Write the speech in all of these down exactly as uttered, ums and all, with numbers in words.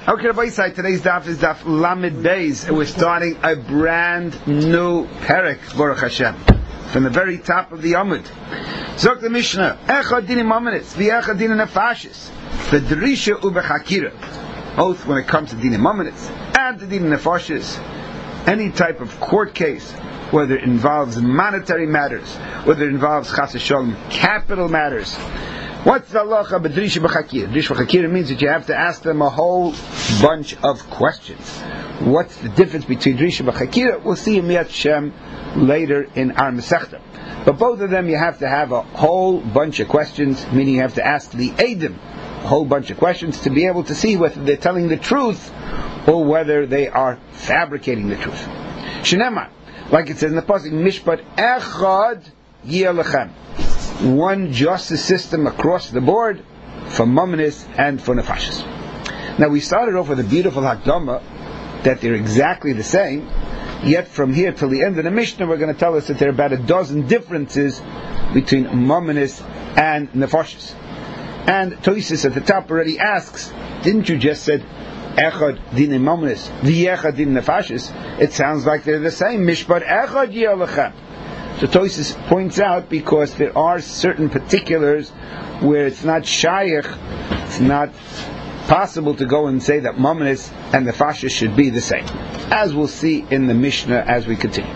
Okay, Rabbi Yisai, today's daf is daf Lamed Beis, and we're starting a brand new perek, Baruch Hashem, from the very top of the Amud. Zok the Mishnah, Echad dinim amanis, v'echad dinim nefashis, v'drisha ubechakira, both when it comes to dinim amanis and to dinim nefashis. Any type of court case, whether it involves monetary matters, whether it involves chas v'sholom, capital matters. What's the halacha b'drisha b'chakir? Drisha b'chakir means that you have to ask them a whole bunch of questions. What's the difference between drisha b'chakir? We'll see in Miyat Shem later in our Masechta. But both of them you have to have a whole bunch of questions, meaning you have to ask the Eidim a whole bunch of questions to be able to see whether they're telling the truth or whether they are fabricating the truth. Shenema, like it says in the pasuk, Mishpat Echad Yielechem. One justice system across the board for Mamanis and for Nefashis. Now we started off with a beautiful Hakdama that they're exactly the same, yet from here till the end of the Mishnah we're going to tell us that there are about a dozen differences between Mamanis and Nefashis. And Toisis at the top already asks, didn't you just said Echad din Mamanis, v'echad din Nefashis? It sounds like they're the same. Mishpat Echad Yielechem. So Tosis points out because there are certain particulars where it's not shaykh, it's not possible to go and say that Mamanis and the Nefashis should be the same, as we'll see in the Mishnah as we continue.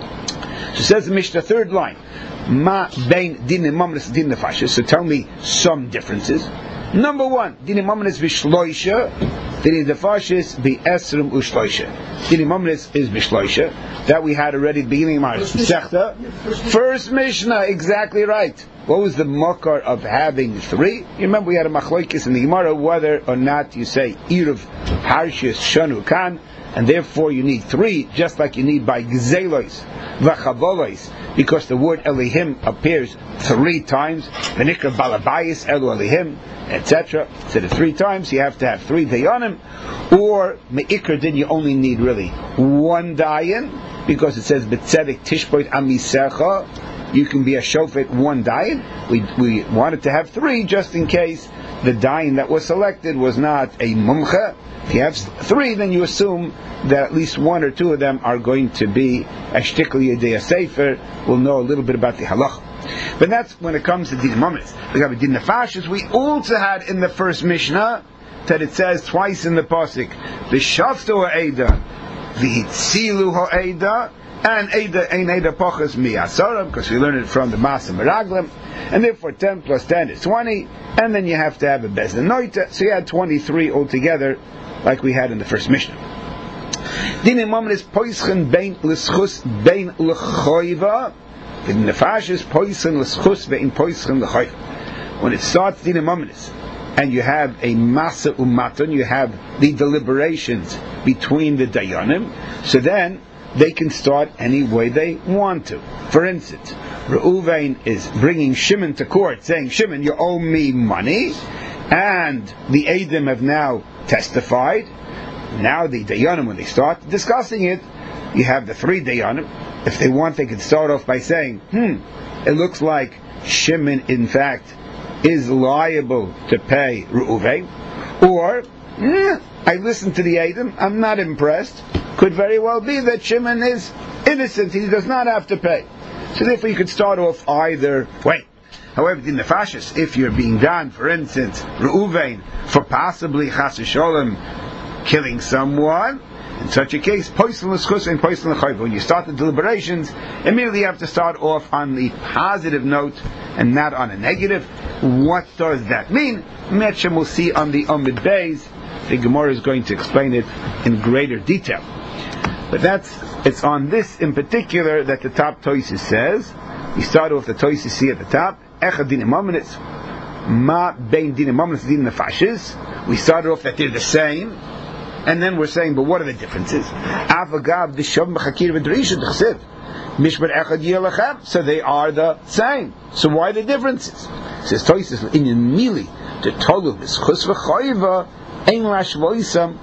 So says the Mishnah, third line, Ma bein din Mamanis din Nefashis. So tell me some differences. Number one, din Mamanis v'shloisha, din Nefashis v'esrim u'shloisha. Din Mamanis is v'shloisha. That we had already beginning of our Masechta. First Mishnah, exactly right. What was the makar of having three? You remember we had a machlokes in the Gemara whether or not you say Eruv Harshis Shanu Kan, and therefore you need three, just like you need by Gzelos V'chavolos, because the word Elihim appears three times. The Nikra Balabayis Elu Elihim, et cetera. So the three times you have to have three dayanim, or Me'ikr din you only need really one dayan, because it says B'tzedek Tishpoit Amisecha, you can be a shofet one dayan. We we wanted to have three just in case the dayan that was selected was not a mumcha. If you have three, then you assume that at least one or two of them are going to be a shtikl yedei sefer. We'll know a little bit about the halacha. But that's when it comes to din mamanis. We have a din nefashis. We also had in the first Mishnah that it says twice in the pasuk, v'shaftu ha'eda, v'hitzilu ha'eda, and eda ein eda pachas mi'asara, because we learned it from the Masa Meraglim, and therefore ten plus ten is twenty, and then you have to have a bezna noita, so you had twenty-three altogether, like we had in the first Mishnah. Din mamanis poischen bein l'schus bein l'choiva, in nefashis poischen l'schus bein poischen l'choiva. When it starts din mamanis, and you have a masa umaton, you have the deliberations between the dayanim, so then they can start any way they want to. For instance, Reuven is bringing Shimon to court, saying, Shimon, you owe me money, and the Eidim have now testified. Now the dayanim, when they start discussing it, you have the three dayanim. If they want, they can start off by saying, hmm, it looks like Shimon, in fact, is liable to pay Reuven, or, eh, I listened to the Eidim, I'm not impressed. Could very well be that Shimon is innocent, he does not have to pay. So therefore you could start off either way. However, in the Nefashis, if you're being done, for instance, Reuven, for possibly Chas v'Sholom killing someone, in such a case, poison l'schus and poison l'chayv. When you start the deliberations, immediately you have to start off on the positive note and not on a negative. What does that mean? Metchem will see on the Amud Beis. The Gemara is going to explain it in greater detail. But that's, it's on this in particular that the top Toisis says. We start off the Toisis see at the top. Echad din mamanis, ma bein din mamanis din nefashis. We started off that they're the same, and then we're saying, but what are the differences? Avagav d'shav mechakir v'drisha d'chsev mishpat echad yielechem. So they are the same. So why the differences? It says Toisis inyan mili to tolu b'schus v'chayva. When you're talking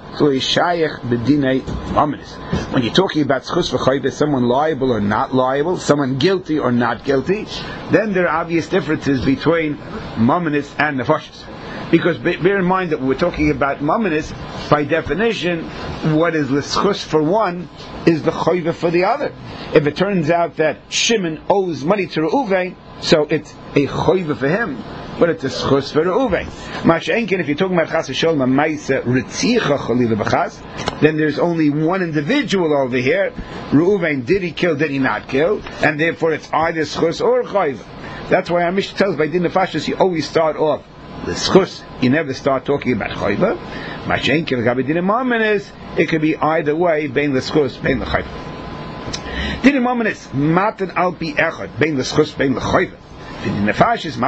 about schus v'chayva, someone liable or not liable, someone guilty or not guilty, then there are obvious differences between mamanis and nefashis. Because bear in mind that we're talking about Mamanis, by definition, what is l'schus for one is the choiva for the other. If it turns out that Shimon owes money to Reuven, so it's a choiva for him, but it's a schus for Reuven. Masha'enkin, if you're talking about chas v'sholem a ma'isa ritzicha chalila b'chas, then there's only one individual over here. Reuven, did he kill? Did he not kill? And therefore, it's either schus or choiva. That's why our Mishnah tells by din nefashis you always start off the schus. You never start talking about choiva. Masha'enkin v'gabe din ma'amenes, it could be either way, bein the schus, bein the choiva. Din ma'amenes matan al pi echad, bein the schus, bein the choiva. We have this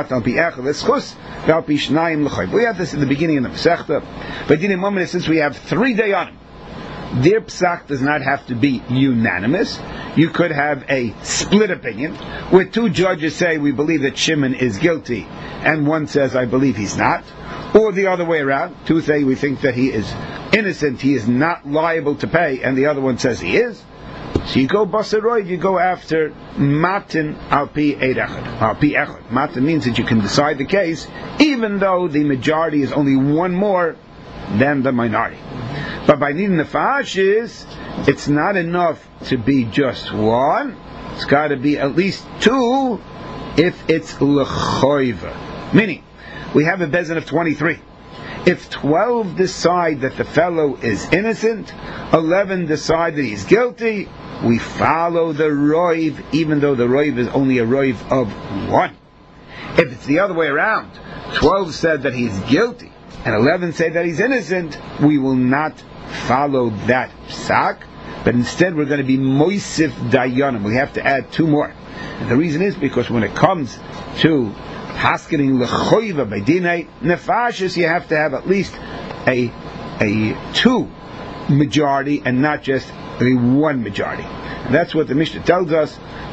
in the beginning of the Masechta. But in a moment, since we have three dayanim, their psak does not have to be unanimous. You could have a split opinion, where two judges say we believe that Shimon is guilty, and one says I believe he's not, or the other way around. Two say we think that he is innocent, he is not liable to pay, and the other one says he is. So you go basaroid, you go after matin al pi echad. Al pi echad. Matin means that you can decide the case, even though the majority is only one more than the minority. But by needing the fashis, it's not enough to be just one. It's got to be at least two, if it's lechoiva. Meaning, we have a bezin of twenty-three. If twelve decide that the fellow is innocent, eleven decide that he's guilty, we follow the roiv, even though the roiv is only a roiv of one. If it's the other way around, twelve said that he's guilty, and eleven say that he's innocent, we will not follow that psak, but instead we're going to be moisif dayanim. We have to add two more. And the reason is because when it comes to Haskening lechoiva by dinay nefashis, you have to have at least a a two majority and not just a one majority. And that's what the Mishnah tells us.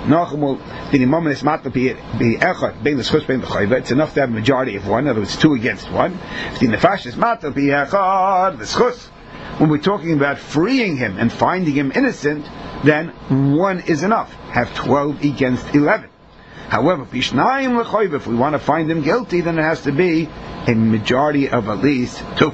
It's enough to have a majority of one. In other words, two against one. When we're talking about freeing him and finding him innocent, then one is enough. Have twelve against eleven. However, if we want to find him guilty, then it has to be a majority of at least two.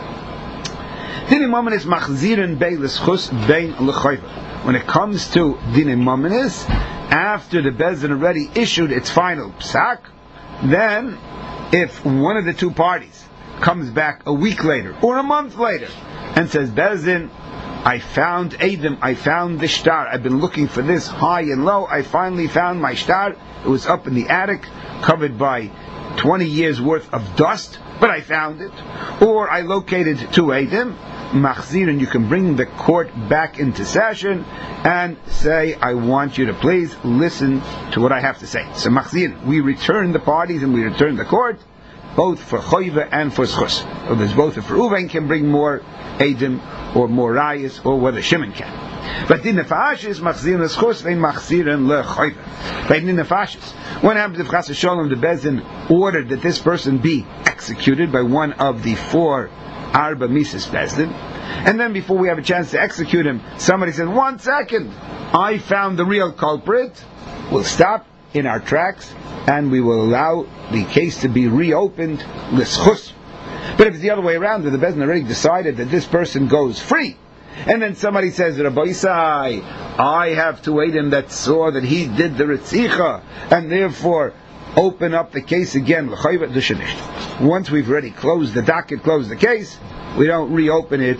When it comes to Dinei Momenis, after the Bezdin already issued its final psak, then if one of the two parties comes back a week later or a month later and says, Bezdin, I found Adam, I found the shtar, I've been looking for this high and low, I finally found my shtar, it was up in the attic, covered by twenty years worth of dust, but I found it. Or I located two Adam, Machzir, and you can bring the court back into session and say, I want you to please listen to what I have to say. So Machzir, we return the parties and we return the court, both for Choiva and for Schus. So there's both if Reuven can bring more Adam or more Rayas, or whether Shimon can. But din nefashis machzir l'schus vein machzirin lechoiva. But din nefashis, what happens if Chas v'Sholom the Bezdin ordered that this person be executed by one of the four Arba Mises Bezdin, and then before we have a chance to execute him, somebody says, one second, I found the real culprit, we'll stop in our tracks and we will allow the case to be reopened l'schus. But if it's the other way around, that the Bezdin already decided that this person goes free, and then somebody says, Rabbi Isai, I have to wait him that saw that he did the Ritzicha, and therefore open up the case again. Once we've already closed the docket, closed the case, we don't reopen it.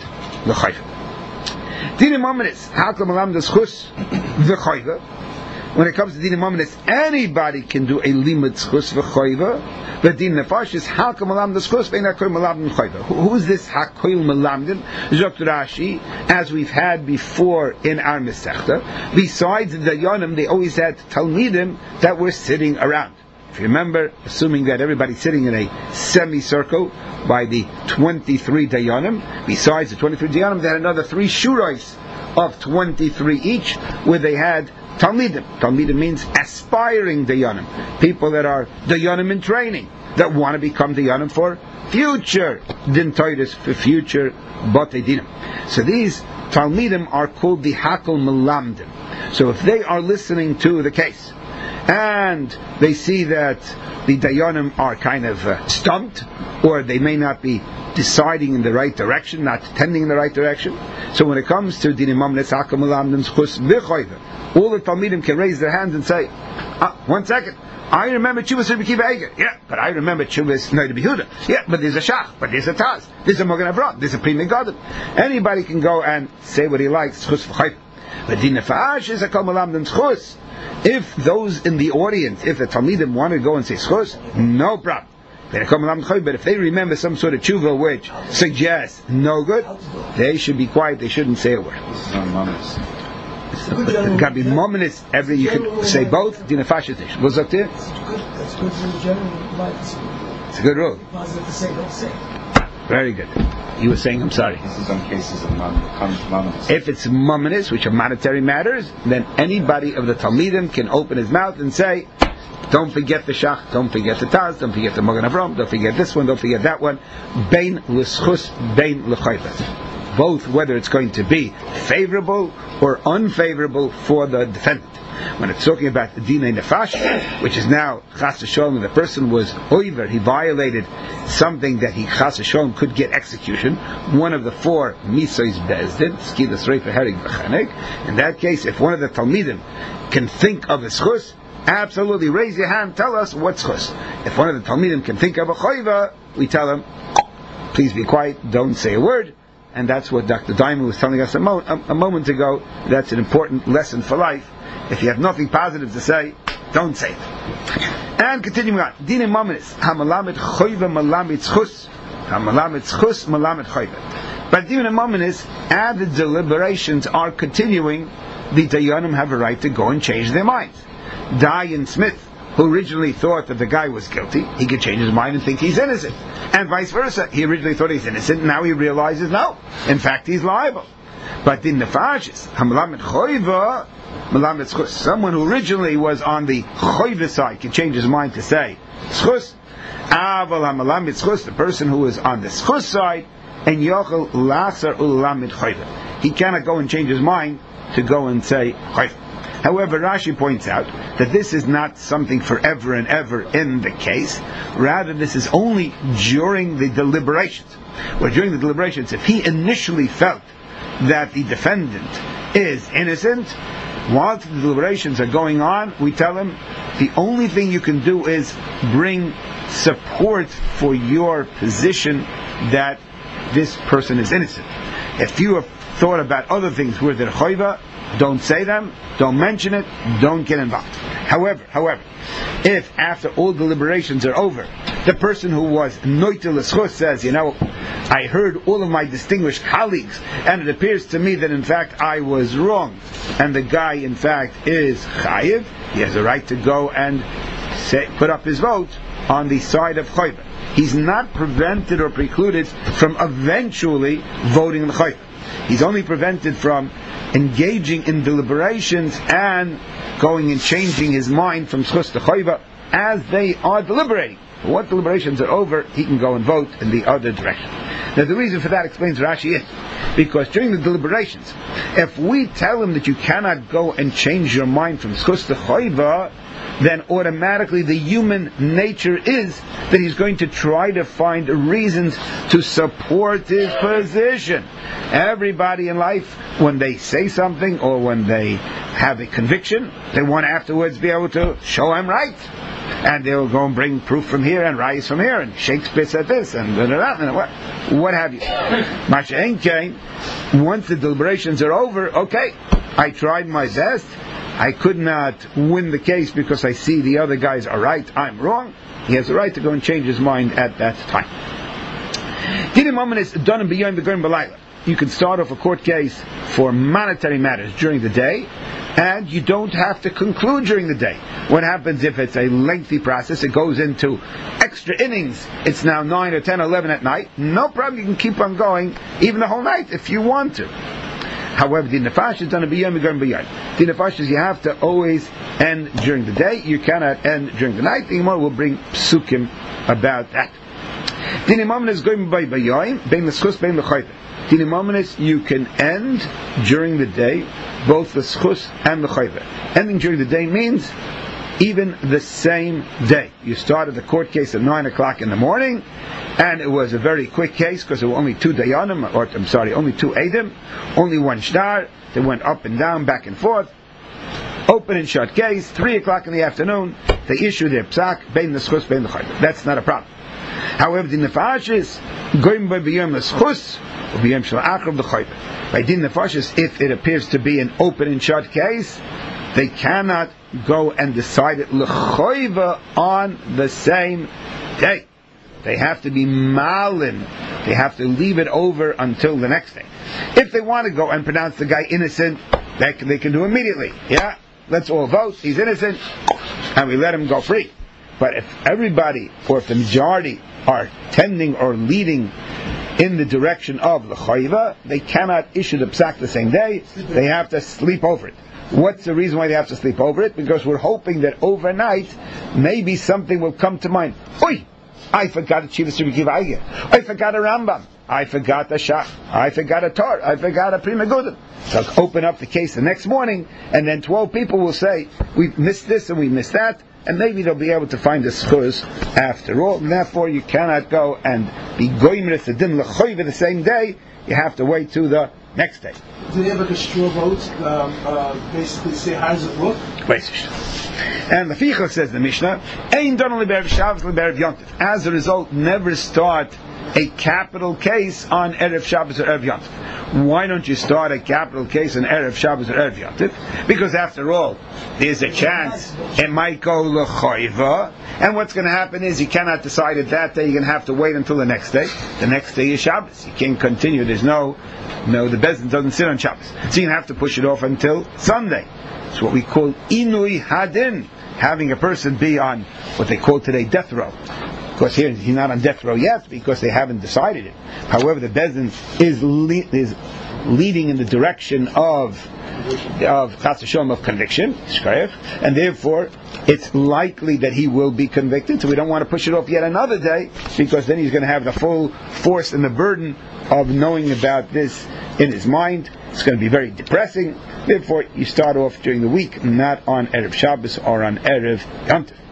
When it comes to Din Momenis, anybody can do a limit schus v'choiva. But Din Nefashis, hakol malam d'schus ve'in hakol malam d'choiva. Who is this hakol malamdin? Zok Rashi, as we've had before in our Masechta. Besides the Dayanim, they always had Talmidim that were sitting around. If you remember, assuming that everybody's sitting in a semicircle by the twenty-three Dayanim, besides the twenty-three Dayanim, they had another three shurais of twenty-three each, where they had Talmidim. Talmidim means aspiring Dayanim, people that are Dayanim in training, that want to become Dayanim for future Din Toides, for future Batei Dinim. So these Talmidim are called the Hakol Melamdim. So if they are listening to the case, and they see that the Dayanim are kind of uh, stumped, or they may not be deciding in the right direction, not tending in the right direction. So when it comes to Dinim Mamnes Hakam Malamdim Schus V'Choyva, all the Talmidim can raise their hands and say, ah, one second, I remember Chuvas Rabbi Kiva Eiger. Yeah, but I remember Chuvas Noida Behuda. Yeah, but there's a Shach, but there's a Taz, there's a Mogen Avram, there's a Pri Megadim. Anybody can go and say what he likes, Schus V'Choyva. But Din Nefesh is a Kol Malamdim Schus. If those in the audience, if the Talmidim want to go and say Schus, no problem. But if they remember some sort of tshuva which suggests no good, they should be quiet, they shouldn't say a word. This is on Mamas. It can be mominous, every, you can say both, Din Nefesh. What's up there? That's good for the general life. It's a good rule. Positive to say, don't say. Very good. You were saying, I'm sorry. This is on cases of Mamas. If it's mominous, which are monetary matters, then anybody of the Talmidim can open his mouth and say, don't forget the Shach, don't forget the Taz, don't forget the Mogen Avram, don't forget this one, don't forget that one. Bein l'schus, bein l'chayvet. Both, whether it's going to be favorable or unfavorable for the defendant. When it's talking about the Dinei Nefesh, which is now Chas V'Sholom, the person was over, he violated something that he Chas V'Sholom could get execution, one of the four Misois Bezdin, Skidas Reifa Herig V'Chanek. In that case, if one of the Talmidim can think of a schus, absolutely, raise your hand, tell us what's schus. If one of the Talmidim can think of a choiva, we tell him, please be quiet, don't say a word. And that's what Doctor Diamond was telling us a, mo- a, a moment ago. That's an important lesson for life. If you have nothing positive to say, don't say it. And continuing on, Dinim Maminis, Hamalamed choiva malamed schus, Hamalamed schus malamed choiva. But Dinim Maminis, as the deliberations are continuing, the Dayanim have a right to go and change their minds. Diane Smith, who originally thought that the guy was guilty, he could change his mind and think he's innocent. And vice versa. He originally thought he's innocent, now he realizes no. In fact, he's liable. But in the Nefashis, Hamalamed Choiva, Malamed Schus, someone who originally was on the Choiva side can change his mind to say Schus. Aval Hamalamed Schus, the person who is on the Schus side, and Yochel Lasar Ulamed Choiva. He cannot go and change his mind to go and say Choiva. However, Rashi points out that this is not something forever and ever in the case. Rather, this is only during the deliberations. Where during the deliberations, if he initially felt that the defendant is innocent, while the deliberations are going on, we tell him, the only thing you can do is bring support for your position that this person is innocent. If you have thought about other things where they're choiva, don't say them, don't mention it, don't get involved. However, however, if after all deliberations are over, the person who was noitel l'schus says, you know, I heard all of my distinguished colleagues, and it appears to me that in fact I was wrong, and the guy in fact is chayiv, he has a right to go and say, put up his vote on the side of choiva. He's not prevented or precluded from eventually voting the choiva. He's only prevented from engaging in deliberations and going and changing his mind from schus to choiva as they are deliberating. But once deliberations are over, he can go and vote in the other direction. Now the reason for that, explains Rashi, is because during the deliberations, if we tell him that you cannot go and change your mind from schus to choiva, then automatically the human nature is that he's going to try to find reasons to support his position. Everybody in life, when they say something or when they have a conviction, they want to afterwards be able to show I'm right. And they'll go and bring proof from here and rise from here, and Shakespeare said this, and blah, blah, blah, and what, what have you. Masha'en Kain, once the deliberations are over, okay, I tried my best, I could not win the case because I see the other guys are right, I'm wrong. He has the right to go and change his mind at that time. You can start off a court case for monetary matters during the day, and you don't have to conclude during the day. What happens if it's a lengthy process, it goes into extra innings, it's now nine or ten or eleven at night, no problem, you can keep on going even the whole night if you want to. However, the nefesh is done a biyom, going beyond. The nefesh is you have to always end during the day. You cannot end during the night. The Gemara will bring psukim about that. The nefesh is going by biyom, bein l'schus, bein l'chayve. The nefesh you can end during the day, both the schus and the chayve. Ending during the day means even the same day. You started the court case at nine o'clock in the morning, and it was a very quick case because there were only two dayanim, or I'm sorry, only two edim, only one shtar. They went up and down, back and forth. Open and shut case. Three o'clock in the afternoon, they issue their psak, bein l'schus, bein l'chayda. That's not a problem. However, the nefashis goyim by b'yom l'schus, or b'yom shel akrav l'chayda. By din nefashis, if it appears to be an open and shut case, they cannot go and decide it l'chayva on the same day. They have to be malin. They have to leave it over until the next day. If they want to go and pronounce the guy innocent, they can, they can do immediately. Yeah, let's all vote. He's innocent, and we let him go free. But if everybody, or if the majority, are tending or leading in the direction of the chayva, they cannot issue the psak the same day. They have to sleep over it. What's the reason why they have to sleep over it? Because we're hoping that overnight, maybe something will come to mind. Oi! I forgot a Chivas Rabbi Akiva Eiger. I forgot a Rambam. I forgot a Shach. I forgot a Tor. I forgot a Prima Gudim. So I'll open up the case the next morning, and then twelve people will say, we missed this and we missed that, and maybe they'll be able to find the schus after all. And therefore, you cannot go and be goyimres the din l'choyve the same day. You have to wait to the next day. Do they have like a straw vote? Um, uh, basically, say how does it look? And the Fichel says the Mishnah, Ein don le'berev Shabbos le'berev Yontif. As a result, never start a capital case on Erev Shabbos or Erev Yontif. Why don't you start a capital case on Erev Shabbos or Erev Yontif? Because after all, there's a chance it might go l'choiva, and what's going to happen is you cannot decide it that day. You're going to have to wait until the next day. The next day is Shabbos. You can't continue. There's no, no, the Bezdin doesn't sit on Shabbos. So you're going to have to push it off until Sunday. It's what we call inui hadin, having a person be on what they call today death row. Of course, here he's not on death row yet because they haven't decided it. However, the Bezdin is le- is leading in the direction of of Chas v'Shalom of conviction, and therefore it's likely that he will be convicted. So we don't want to push it off yet another day, because then he's going to have the full force and the burden of knowing about this in his mind. It's going to be very depressing. Therefore, you start off during the week, not on Erev Shabbos or on Erev Yom Tov.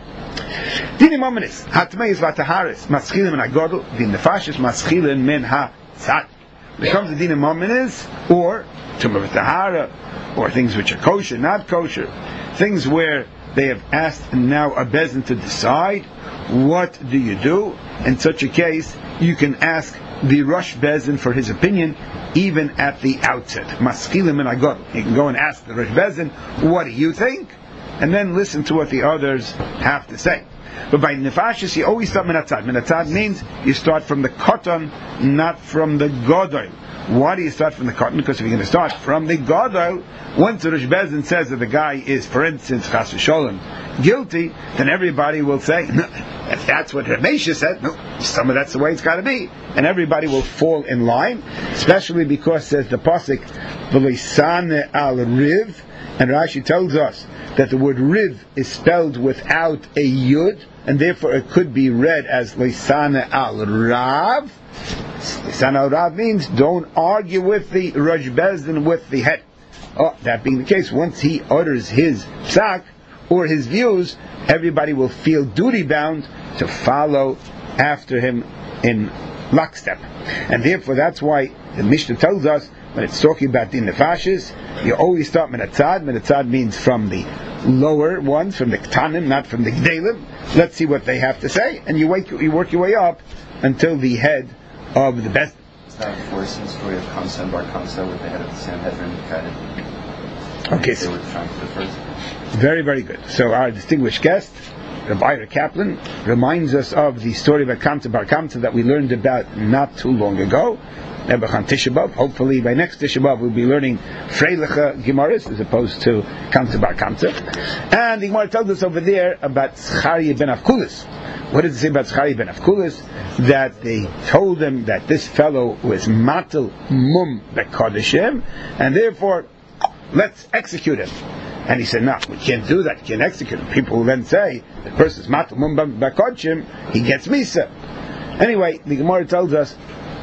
Dini Momenis, Hatmeis Vataharis, Maschilim and Agodl, Din Nefashis, Maschilim min ha-tzad. When it comes to Dini Momenis, or Tumah V'Tahara, or things which are kosher, not kosher, things where they have asked now a Bezdin to decide, what do you do? In such a case, you can ask the Rosh Bezdin for his opinion, even at the outset. Maschilim and Agodl. You can go and ask the Rosh Bezdin, what do you think? And then listen to what the others have to say. But by nefashis, you always start minatzad. Minatzad means you start from the cotton, not from the godol. Why do you start from the cotton? Because if you're going to start from the godol, once the Rosh Bezdin says that the guy is, for instance, chas v'sholem, guilty, then everybody will say, no, if that's what Ramesha said, no, some of that's the way it's got to be. And everybody will fall in line, especially because says the pasuk, v'leisane al riv, and Rashi tells us that the word riv is spelled without a yud, and therefore it could be read as leisane al rav. Leisane al rav means don't argue with the Rosh Bezdin with the head. Oh, that being the case, once he utters his psak or his views, everybody will feel duty bound to follow after him in lockstep. And therefore that's why the Mishnah tells us, when it's talking about din nefashis, you always start minatzad. Minatzad means from the lower ones, from the ktanim, not from the gdelim. Let's see what they have to say, and you wait, you work your way up until the head of the best. Is that a forcing story of Kamsa and Bar Kamsa with the head of the Sanhedrin kind of? Okay, so they were trying to first. Very, very good. So our distinguished guest, Rabbi Ira Kaplan, reminds us of the story of Kamsa Bar Kamsa that we learned about not too long ago. Nebachan Tisha B'Av. Hopefully by next Tisha B'Av we'll be learning Freiliche Gemaras as opposed to Kamsa Bar Kamsa. And the Gemara tells us over there about Zechariah ben Avkulis. What does it say about Zechariah ben Avkulis? That they told him that this fellow was Matel Mum Bekodeshim, and therefore let's execute him. And he said, no, we can't do that, you can't execute him. People will then say, the person is Matel Mum Bekodeshim, he gets Misa. Anyway, the Gemara tells us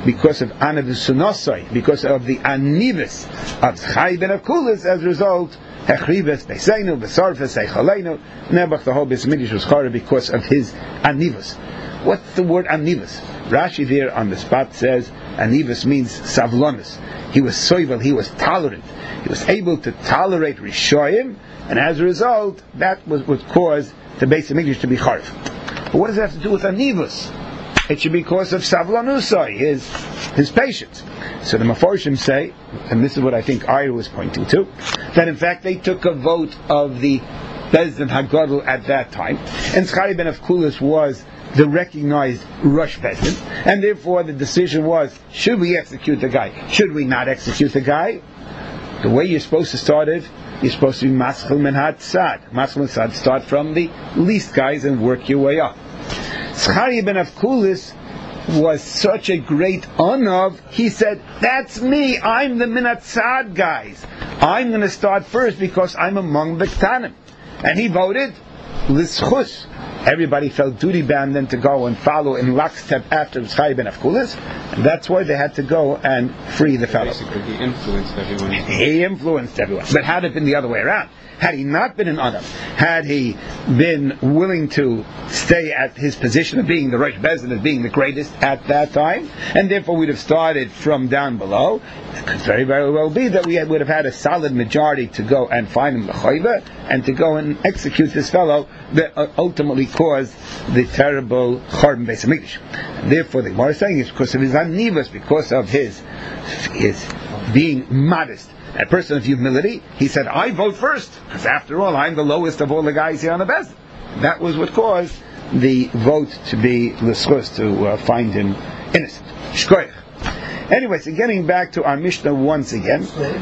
because of Anavusunosoi, because of the Anivus of Zchai ben Akulis. As a result, Hechribes Beiseinu, Besarfes Eichaleinu, Nebuch, the whole Beis Mikdash was Chara because of his Anivus. What's the word Anivus? Rashi there on the spot says Anivus means Savlonis. He was soivel, he was tolerant. He was able to tolerate Rishoyim, and as a result, that was what caused the Beis Mikdash to be Charv. But what does it have to do with Anivus? It should be because of Savlanusai, his his patience. So the Mefarshim say, and this is what I think Ira was pointing to, that in fact they took a vote of the Bezdin Hagadol at that time, and Zchari ben Avkulis was the recognized Rosh Bezdin, and therefore the decision was, should we execute the guy? Should we not execute the guy? The way you're supposed to start it, you're supposed to be Maschil Min Hatzad. Maschil Min Hatzad, start from the least guys and work your way up. Zchari ben Avkulis was such a great Anav, he said, that's me, I'm the Minatzad guys. I'm going to start first because I'm among the Ktanim. And he voted Lischus. Everybody felt duty bound then to go and follow in lockstep after Zchari ben Avkulis, and that's why they had to go and free the fellow. Basically, he influenced everyone. He influenced everyone. But had it been the other way around, had he not been an Adam, had he been willing to stay at his position of being the Rosh Bezdin, of being the greatest at that time, and therefore we'd have started from down below, it could very, very well be that we would have had a solid majority to go and find him the Chayva, and to go and execute this fellow that ultimately caused the terrible Chorban Beis Hamikdash. And therefore the Gemara is saying it's because of his anivas, because of his, his being modest, a person of humility. He said, I vote first, because after all, I'm the lowest of all the guys here on the best. That was what caused the vote to be l'schus, to uh, find him innocent. Shkoyach. Anyway, so getting back to our Mishnah once again,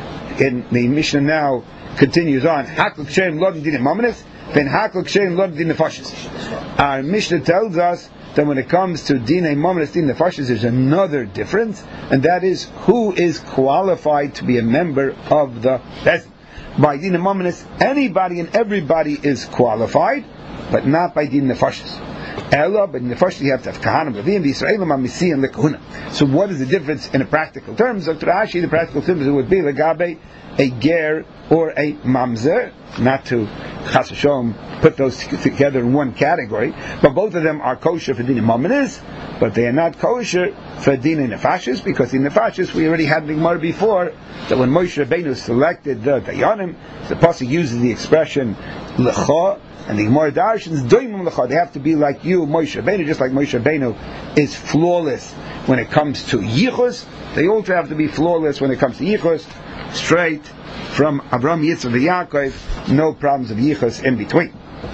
in the Mishnah now continues on. Hakl ksherim lo din mamanis, then hakl ksherim lo din nefashis. Our Mishnah tells us that when it comes to dinei mamanis, din nefashis, there's another difference, and that is who is qualified to be a member of the Bezdin. By dinei mamanis, anybody and everybody is qualified, but not by din nefashis. Ella, but in the first you have to have kahanim, levim, v'yisraelim, amisi, and lekahuna. So what is the difference in a practical terms? Doctor Ashi, the practical terms would be legabe, a ger or a mamzer, not to chas v'sholom put those together in one category, but both of them are kosher for dinei mamanis, but they are not kosher for dinei nefashis, because in nefashis we already had the Gemara before that when Moshe Rabbeinu selected the dayanim, the pasuk uses the expression lecha. And the Gemara Darshans, they have to be like you, Moshe Rabbeinu, just like Moshe Rabbeinu is flawless when it comes to Yichus. They also have to be flawless when it comes to Yichus, straight from Avraham, Yitzchak, and Yaakov, no problems of Yichus in between.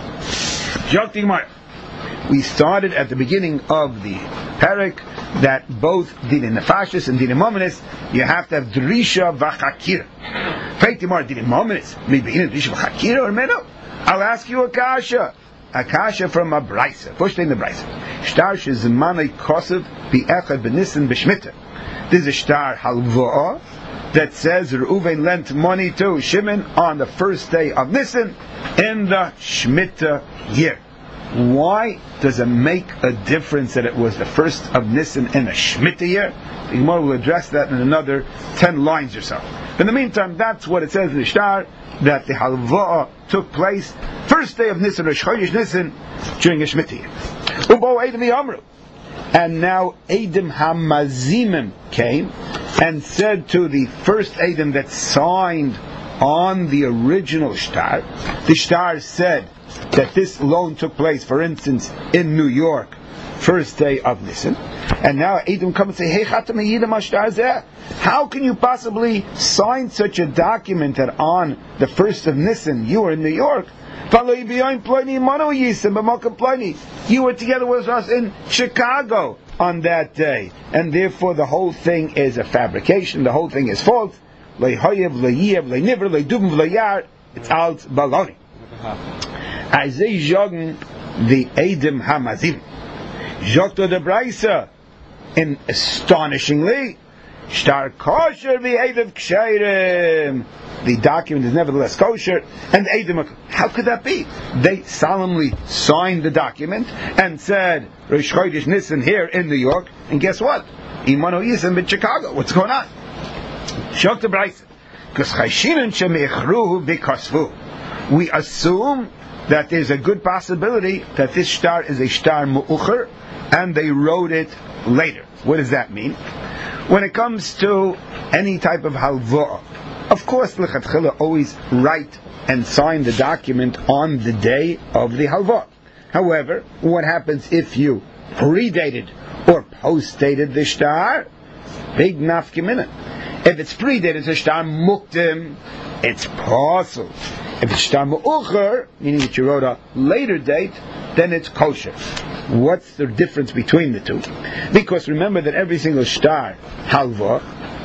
Jokti Gemara. We started at the beginning of the parak that both dinei nefashis and dinei mamanis, you have to have drisha v'chakira. Feit Gemara, dinei mamanis, maybe in drisha v'chakira or meno. I'll ask you a kasha. A kasha from a brisa. Push in the brisa. Shtar shezmanei kosev bi'echad b'nissen b'shmita. This is a shtar halvoah that says Reuven lent money to Shimon on the first day of Nissen in the Shemitah year. Why does it make a difference that it was the first of Nissen in the Shemitah year? The Gemara will address that in another ten lines or so. But in the meantime, that's what it says in the shtar, that the halva'ah took place first day of Nisan, Rosh Chodesh Nisan, during a Shemitah year. Ubo Eidim Yamru. And now Eidim Hamazimim came and said to the first Eidim that signed on the original shtar, the shtar said that this loan took place, for instance, in New York, first day of Nisan, and now Eidim come and say, Hey Chatam Hayidam Ashtar Zeh, how can you possibly sign such a document that on the first of Nisan you were in New York? You were together with us in Chicago on that day, and therefore the whole thing is a fabrication, the whole thing is false. It's alt baloni. As they jogen the Eidim Hamazim, Jokto de Braisa, in astonishingly, Shtar kosher v'eidim ksheirim. The document is nevertheless kosher, and the eidim. How could that be? They solemnly signed the document and said Rosh Chodesh Nisan here in New York, and guess what? Imano Yisem in Chicago. What's going on? Shok the Bryce. Because Chayshinan Shemechruhu Bikosvu. We assume that there's a good possibility that this star is a star mu'ucher, and they wrote it later. What does that mean? When it comes to any type of halvah, of course, lechatchila always write and sign the document on the day of the halvah. However, what happens if you predated or post-dated the star? Big nafkimina. If it's predated, it's a star muktim, it's possible. If it's star mu'ucher, meaning that you wrote a later date, then it's kosher. What's the difference between the two? Because remember that every single star halva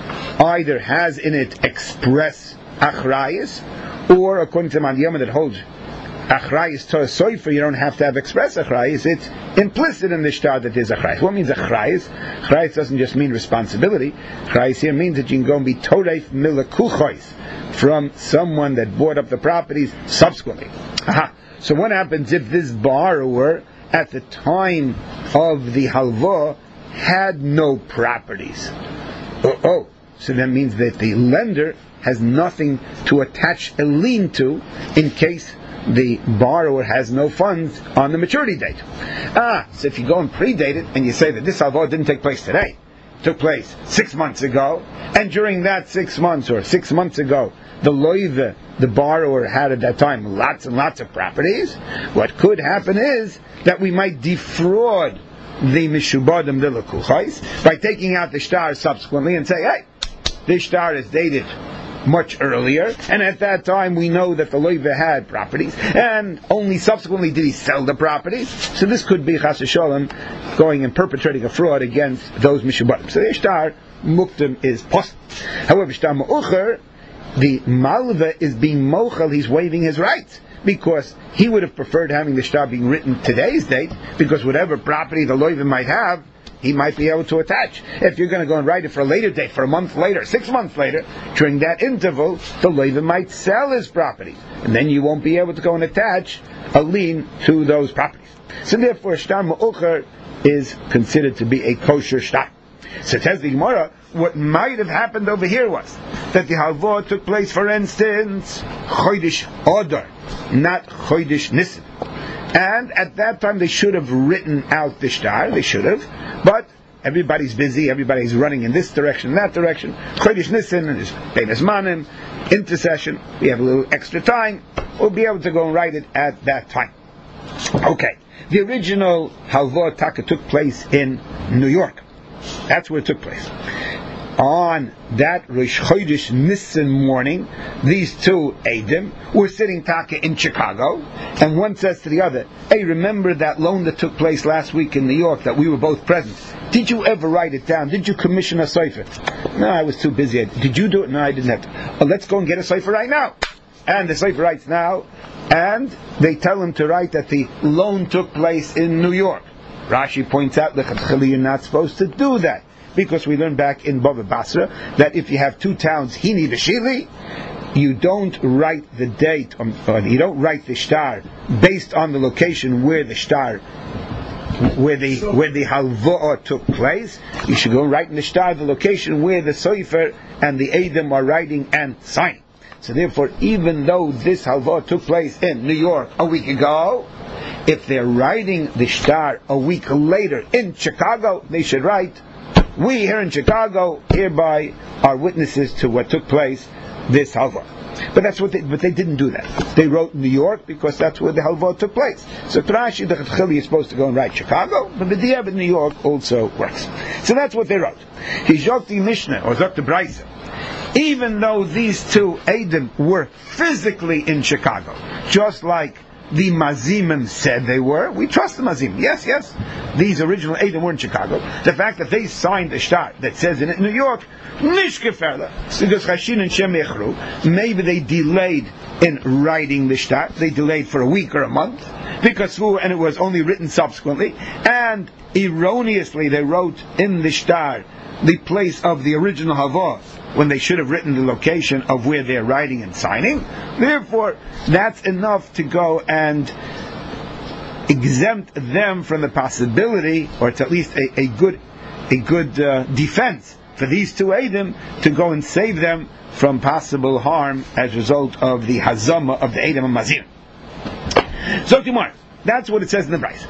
either has in it express achrayis, or according to Mandiyama that holds achrayis Torah soifer, you don't have to have express achrayis. It's implicit in the star that there's achrayis. What means achrayis? Achrayis doesn't just mean responsibility. Achrayis here means that you can go and be toreif milakuchois from someone that bought up the properties subsequently. Aha. So what happens if this borrower at the time of the halva had no properties? Oh, oh, so that means that the lender has nothing to attach a lien to in case the borrower has no funds on the maturity date. Ah, so if you go and predate it and you say that this halva didn't take place today, it took place six months ago, and during that six months or six months ago, the loive, the borrower had at that time lots and lots of properties, what could happen is that we might defraud the mishubadim de lekuchais by taking out the star subsequently and say, hey, this star is dated much earlier, and at that time we know that the loive had properties, and only subsequently did he sell the properties. So this could be chas v'sholem going and perpetrating a fraud against those mishubadim. So the star muktim is possible. However, star ma'ucher, the malva is being mochel, he's waiving his rights, because he would have preferred having the star being written today's date, because whatever property the loiva might have, he might be able to attach. If you're going to go and write it for a later date, for a month later, six months later, during that interval, the loiva might sell his properties, and then you won't be able to go and attach a lien to those properties. So therefore, shtar ma'ucher is considered to be a kosher shtar. So it says the Gemara, what might have happened over here was that the halvah took place, for instance, Chodesh Adar, not Chodesh Nisan. And at that time they should have written out the shtar, they should have, but everybody's busy, everybody's running in this direction, that direction. Chodesh Nisan, and there's Beis Manim, intercession, we have a little extra time, we'll be able to go and write it at that time. Okay, the original halvah taka took place in New York. That's where it took place. On that Rosh Chodesh Nisan morning, these two Eidim were sitting taka in Chicago, and one says to the other, hey, remember that loan that took place last week in New York that we were both present? Did you ever write it down? Did you commission a sefer? No, I was too busy. Did you do it? No, I didn't have to. Well, let's go and get a sefer right now. And the sefer writes now, and they tell him to write that the loan took place in New York. Rashi points out that you're not supposed to do that, because we learned back in Bava Basra that if you have two towns, Hini v'Shili, you don't write the date, or you don't write the shtar based on the location where the shtar, where the where the halvah took place. You should go write in the shtar the location where the sofer and the Eidim are writing and signing. So therefore, even though this halvah took place in New York a week ago, if they're writing the shtar a week later in Chicago, they should write, we here in Chicago hereby are witnesses to what took place this halvah. But that's what they, but they didn't do that. They wrote New York because that's where the halvah took place. So Rashi, the Chachili is supposed to go and write Chicago, but the Diab in New York also works. So that's what they wrote. Hizokti Mishnah, or Zokti Braisa, even though these two Eidim were physically in Chicago, just like the Mazimim said they were, we trust the Mazimim. Yes, yes, these original Eidim were in Chicago. The fact that they signed a shtar that says in it New York, Nish Geferla, because Chashin and Shem Echru, maybe they delayed in writing the shtar, they delayed for a week or a month, because and it was only written subsequently, and erroneously they wrote in the shtar the place of the original Havah, when they should have written the location of where they're writing and signing. Therefore, that's enough to go and exempt them from the possibility, or it's at least a, a good a good uh, defense for these two Eidim to go and save them from possible harm as a result of the hazama of the Eidim and Mazir. So tomorrow, that's what it says in the Bryce.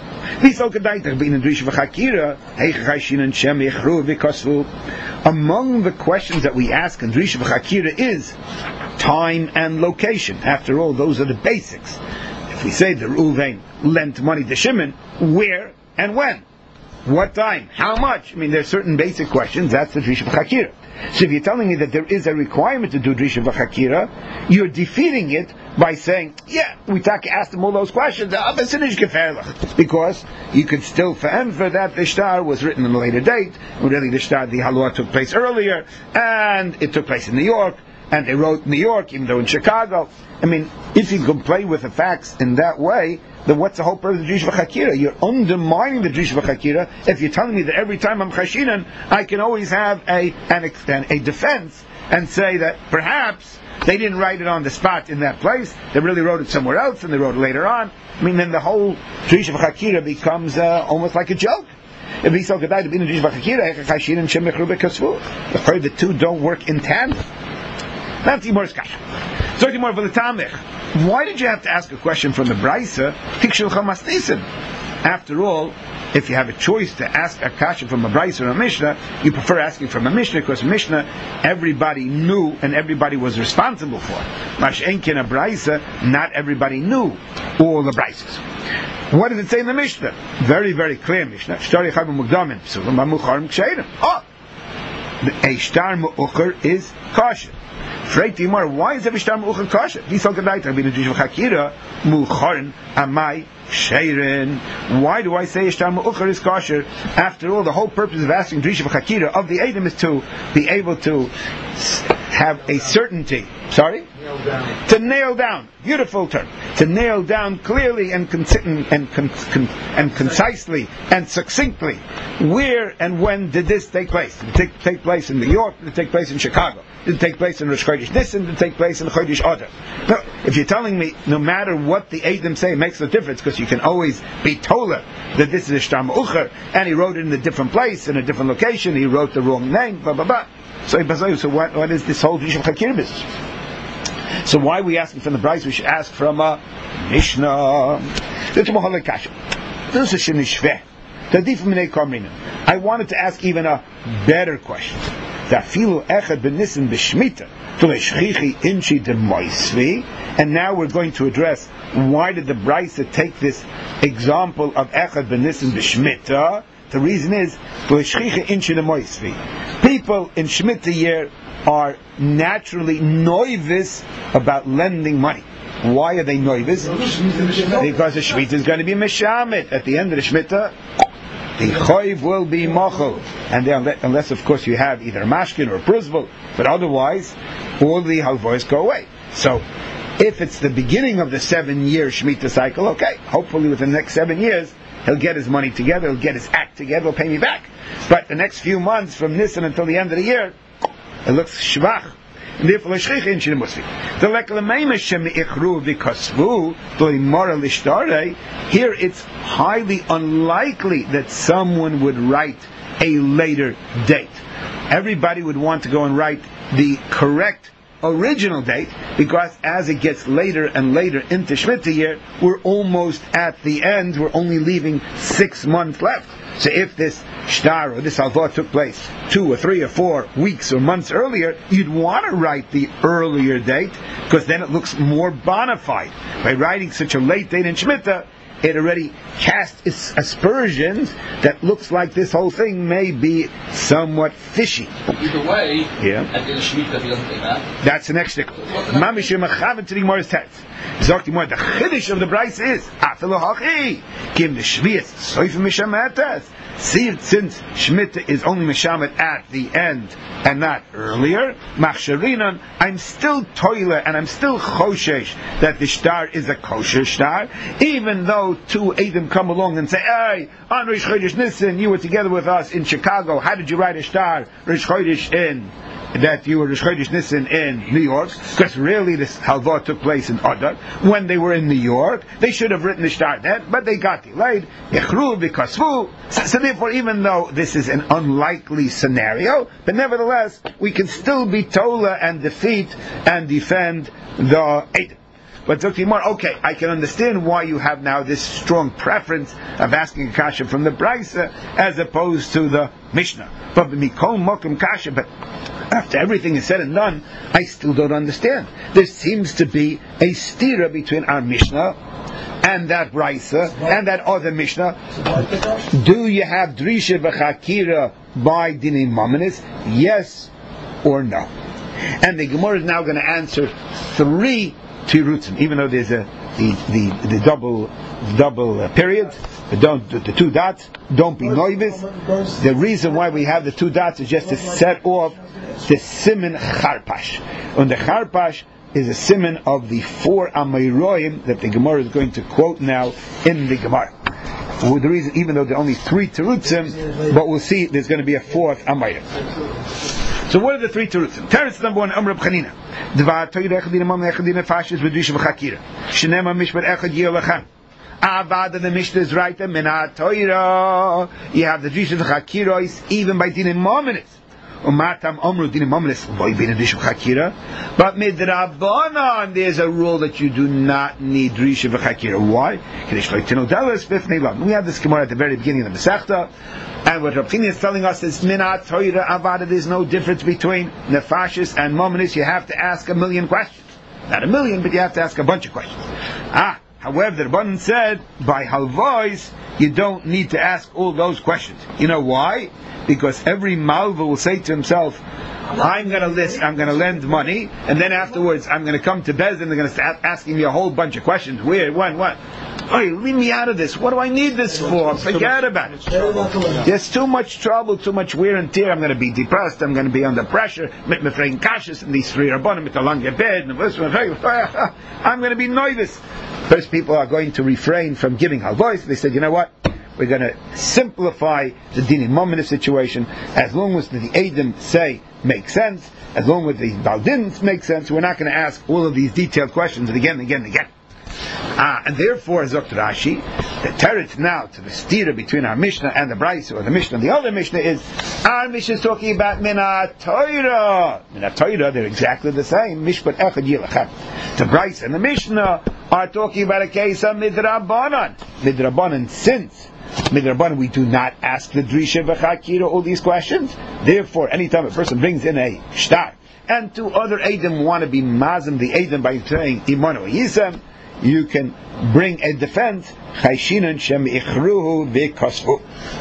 Among the questions that we ask in Drisha V'Chakira is time and location. After all, those are the basics. If we say the Reuven lent money to Shimon, where and when? What time? How much? I mean, there are certain basic questions. That's the Drisha V'Chakira. So if you're telling me that there is a requirement to do Drisha V'Chakira, you're defeating it by saying, yeah, we asked them all those questions, because you could still for that the shtar was written on a later date, really the shtar, the halua took place earlier, and it took place in New York, and they wrote New York, even though in Chicago. I mean, if you can play with the facts in that way, then what's the whole purpose of Drisha V'Chakira? You're undermining the Drisha V'Chakira if you're telling me that every time I'm chashinan, I can always have a an, an, a defense and say that perhaps they didn't write it on the spot in that place, they really wrote it somewhere else, and they wrote it later on. I mean, then the whole Drisha V'Chakira becomes uh, almost like a joke. If we so gedai to be in Drisha V'Chakira, chashinan shem mechru bekasvu. The two don't work in tandem. That's Timor's kasha. So Timor for the Tamich. Why did you have to ask a question from the Braisa? After all, if you have a choice to ask a kasha from a Braisa or a Mishnah, you prefer asking from a Mishnah, because Mishnah everybody knew and everybody was responsible for. Mash'enkin a Braisa, not everybody knew all the Braisas. What does it say in the Mishnah? Very, very clear Mishnah. Oh, a shtar mu'ucher is kosher. Why is every shtar mu'ucher kosher? Why do I say a shtar mu'ucher is kosher? After all, the whole purpose of asking Drisha V'Chakira of the Eidim is to be able to have a certainty. Sorry? Nail down. To nail down. Beautiful term. To nail down clearly and con- and, con- con- and concisely and succinctly where and when did this take place? Did it take, take place in New York? Did it take place in Chicago? Did it take place in Rosh Chodesh Nisan? Did it take place in Chodesh Adar? No, if you're telling me no matter what the Eidim say, it makes no difference, because you can always be told that this is a shtar mu'ucher, and he wrote it in a different place, in a different location, he wrote the wrong name, blah, blah, blah. So, so what, what is this whole Drisha V'Chakira business? So why are we asking from the Bryce? We should ask from a Mishnah. I wanted to ask even a better question. And now we're going to address why did the Bryce take this example of Echad ben Nissen b'Shmita. The reason is people in Shemitah year are naturally novice about lending money. Why are they novice? Because the Shemitah is going to be Meshamet. At the end of the Shemitah, the Choiv will be Mochel. And then, unless of course you have either a Mashkin or a Pruzbul, but otherwise, all the Halvois go away. So, if it's the beginning of the seven-year Shemitah cycle, okay, hopefully within the next seven years, he'll get his money together, he'll get his act together, he'll pay me back. But the next few months, from Nisan until the end of the year, it looks shvach. Therefore, the here it's highly unlikely that someone would write a later date. Everybody would want to go and write the correct original date, because as it gets later and later into Shemitah year, we're almost at the end, we're only leaving six months left. So if this shtar or this halvah took place two or three or four weeks or months earlier, you'd want to write the earlier date, because then it looks more bona fide. By writing such a late date in Shemitah, it already casts aspersions that looks like this whole thing may be somewhat fishy. Either way, yeah. At the end of Shemitah, if he doesn't pay back. That's the next stick. Mamishir Mechaven to the Gemara's text. Zok the Gemara, the Chiddush of the Bryce is Afilu Hachi Kim the Shvius Soifim Mishametas. See, since Shemitah is only Mishamet at the end and not earlier, Machsharinan, I'm still toiler and I'm still choshesh that the shtar is a kosher shtar, even though two Eidim come along and say, hey, on Rosh Chodesh Nisan, you were together with us in Chicago, how did you write a shtar Rosh Chodesh in that you were Rosh Chodesh Nisan in New York, because really this halva took place in Adar. When they were in New York, they should have written the shtar then, but they got delayed. Yechru b'kasvu. So, so therefore, even though this is an unlikely scenario, but nevertheless, we can still be tola and defeat and defend the Eidim. But okay, I can understand why you have now this strong preference of asking a kasha from the Braisa as opposed to the Mishnah. But mikol mokum kasha, but after everything is said and done, I still don't understand. There seems to be a stira between our Mishnah and that Braisa and that other Mishnah. Do you have drisha v'chakira by dinim mamanis? Yes or no? And the Gemara is now going to answer three tirutzim, even though there's a the the, the double double uh, period, but don't the, the two dots. Don't be noivus. The reason why we have the two dots is just to set off the siman charpash, and the charpash is a siman of the four amiroim that the Gemara is going to quote now in the Gemara. Well, the reason, even though there are only three terutzim, but we'll see there's going to be a fourth amayim. So what are the three terutzim? Teretz number one, Amr B'Chanina. Dvar Torah echad dinam echad dinam fashes v'drisha v'chakira. Shnema mishpat echad yilachan. Avada the Mishnah is right. Mina Torah. You have the drisha v'chakira even by dinam mominus. Umatam Amru dinam mominus loy bin drisha v'chakira. But midrabanan there's a rule that you do not need drisha v'chakira. Why? We have this Gemara at the very beginning of the Masechta. And what Rav Chini is telling us is Minat Torah Avada. There's no difference between Nefashis and Mominis. You have to ask a million questions. Not a million, but you have to ask a bunch of questions. Ah, however, the Rabbanan said by halvois you don't need to ask all those questions. You know why? Because every malva will say to himself, I'm going to list, I'm going to lend money, and then afterwards I'm going to come to Bezdin. They're going to start asking me a whole bunch of questions. Where, when, what? Oh, leave me out of this. What do I need this for? Forget about it. There's too much trouble, too much wear and tear. I'm going to be depressed. I'm going to be under pressure. Mit mefrein kashis and these three rabbanim mit a longer bed. I'm going to be nervous. First, people are going to refrain from giving halvos. They said, you know what? We're going to simplify the dinim mominah situation. As long as the Eidim say makes sense, as long as the Baldins make sense, we're not going to ask all of these detailed questions again and again and again. Ah, and therefore, Zok Rashi, the teretz now to the stira between our Mishnah and the Braisa, or the Mishnah and the other Mishnah, is our Mishnah is talking about Minat Torah. Minat Torah, they're exactly the same. Mishpat Echad Yilachem. The Braisa and the Mishnah are talking about a case of Midrabanan. Midrabanan, since Midrabanan, we do not ask the Drisha V'Chakira all these questions. Therefore, anytime a person brings in a shtar, and two other Eidim want to be mazim the Eidim by saying Imanu Yisem, you can bring a defense. Chayshinan shem ichruhu v'kasvu.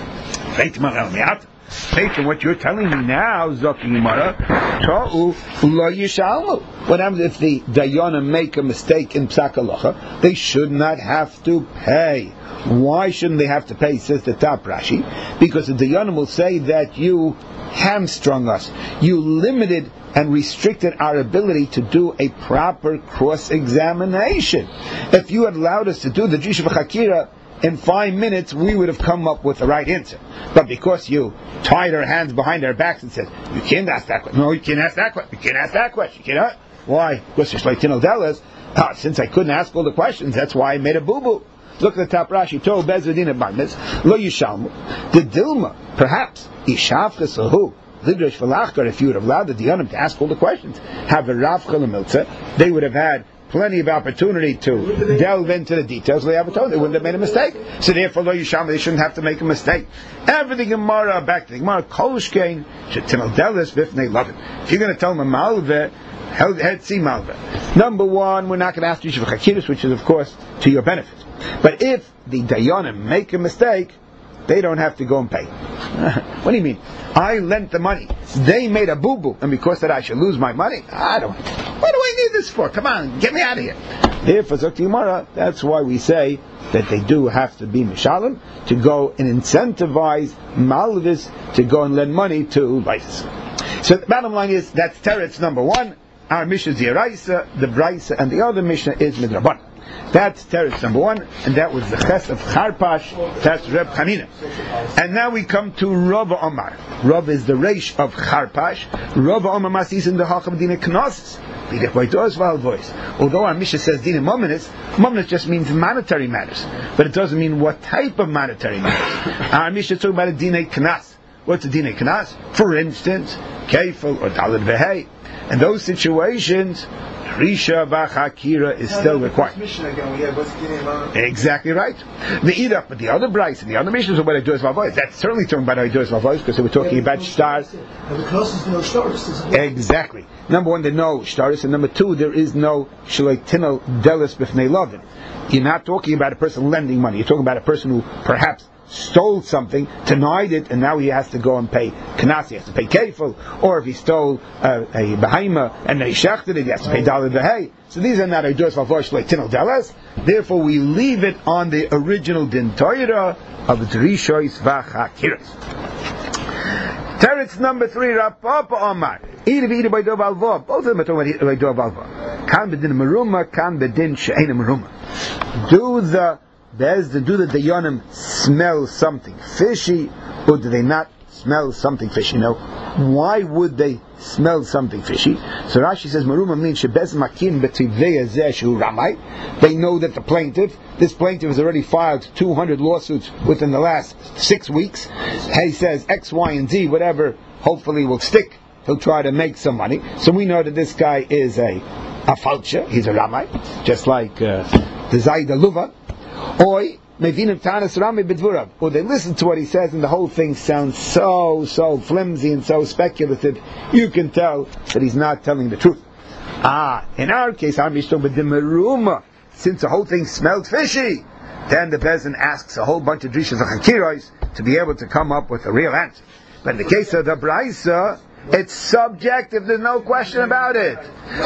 Based on what you're telling me now, Zok Yimara, Ta'u lo yishalmu. What happens if the Dayana make a mistake in Psak Halacha? They should not have to pay. Why shouldn't they have to pay? Says the top Rashi. Because the Dayana will say that you hamstrung us. You limited and restricted our ability to do a proper cross-examination. If you had allowed us to do the Drisha V'Chakira in five minutes, we would have come up with the right answer. But because you tied our hands behind our backs and said, you can't ask that question. No, you can't ask that question. You can't ask that question. You cannot. Why? Because it's like Tino Delas. Ah, since I couldn't ask all the questions, that's why I made a boo-boo. Look at the top Rashi. To Bezadin Abandis. Lo Yishalmu. The Dilma, perhaps, Ishavka Sahu. If you would have allowed the Diyanim to ask all the questions, have a Rav Chalamilza, they would have had plenty of opportunity to delve into the details. They wouldn't have made a mistake. So therefore, Lo Yisham, they shouldn't have to make a mistake. Everything Gemara, back to the Gemara, Kolshkein, Shetinal Delis, Bifnei Lovin. If you're going to tell them a Malveh, head see Malveh. Number one, we're not going to ask you Shivachakidus, which is, of course, to your benefit. But if the Dayanim make a mistake, they don't have to go and pay. What do you mean? I lent the money. They made a boo-boo, and because that I should lose my money? I don't. What do I need this for? Come on, get me out of here. Therefore, Zok Yimara, that's why we say that they do have to be mishalim, to go and incentivize malvis to go and lend money to Baitis. So the bottom line is, that's teretz number one. Our Mishnah is the Eraisa, the Braisa, and the other Mishnah is Midrabanan. That's teretz number one, and that was the ches of Charpash. That's Reb Chanina. And now we come to Rav Omar. Rav is the reish of Charpash. Rav Omar masis in the Hacham Dina Knossos. Voice. Although our Mishnah says Dina Mominis, Mominis just means monetary matters, but it doesn't mean what type of monetary matters. Our Mishnah talks about a Dina Knas. What's a Dina Knas? For instance, Keifel or Dalad Vehei. In those situations, Risha B'Chakira is still required. Exactly right. The Irach, but the other Bryce and the other Mishnahs are about Eidos Vavois. That's certainly talking about Eidos Vavois because they were talking about stars. Exactly. Number one, there no stars, and number two, there is no Shaloitinal Delis B'Fnei Lovin. You're not talking about a person lending money. You're talking about a person who perhaps stole something, denied it, and now he has to go and pay Knas, he has to pay Kefil, or if he stole uh, a Behemoth and they shechted it, he has to pay Daled Vehei. So these are not Eidos Vavosh like Tinel Deles. Therefore, we leave it on the original Din Torah of Drishois Vachakiras. Teretz number three, Rapapa Omar. Both of them are talking about Eido Balva. Kan bedin meruma, kan bedin she'ena meruma. Do the Does the do the Dayanim smell something fishy, or do they not smell something fishy? No. Why would they smell something fishy? So Rashi says, Maruma means shebez makin b'tivei zeshu ramai. They know that the plaintiff, this plaintiff has already filed two hundred lawsuits within the last six weeks. He says X, Y, and Z, whatever, hopefully will stick. He'll try to make some money. So we know that this guy is a a falcher. He's a ramai, just like uh, the Zayda Luva. Or they listen to what he says and the whole thing sounds so, so flimsy and so speculative, you can tell that he's not telling the truth. Ah, in our case, since the whole thing smelled fishy, then the peasant asks a whole bunch of drishas of hakiros to be able to come up with a real answer. But in the case of the Braisa, it's subjective, there's no question about it.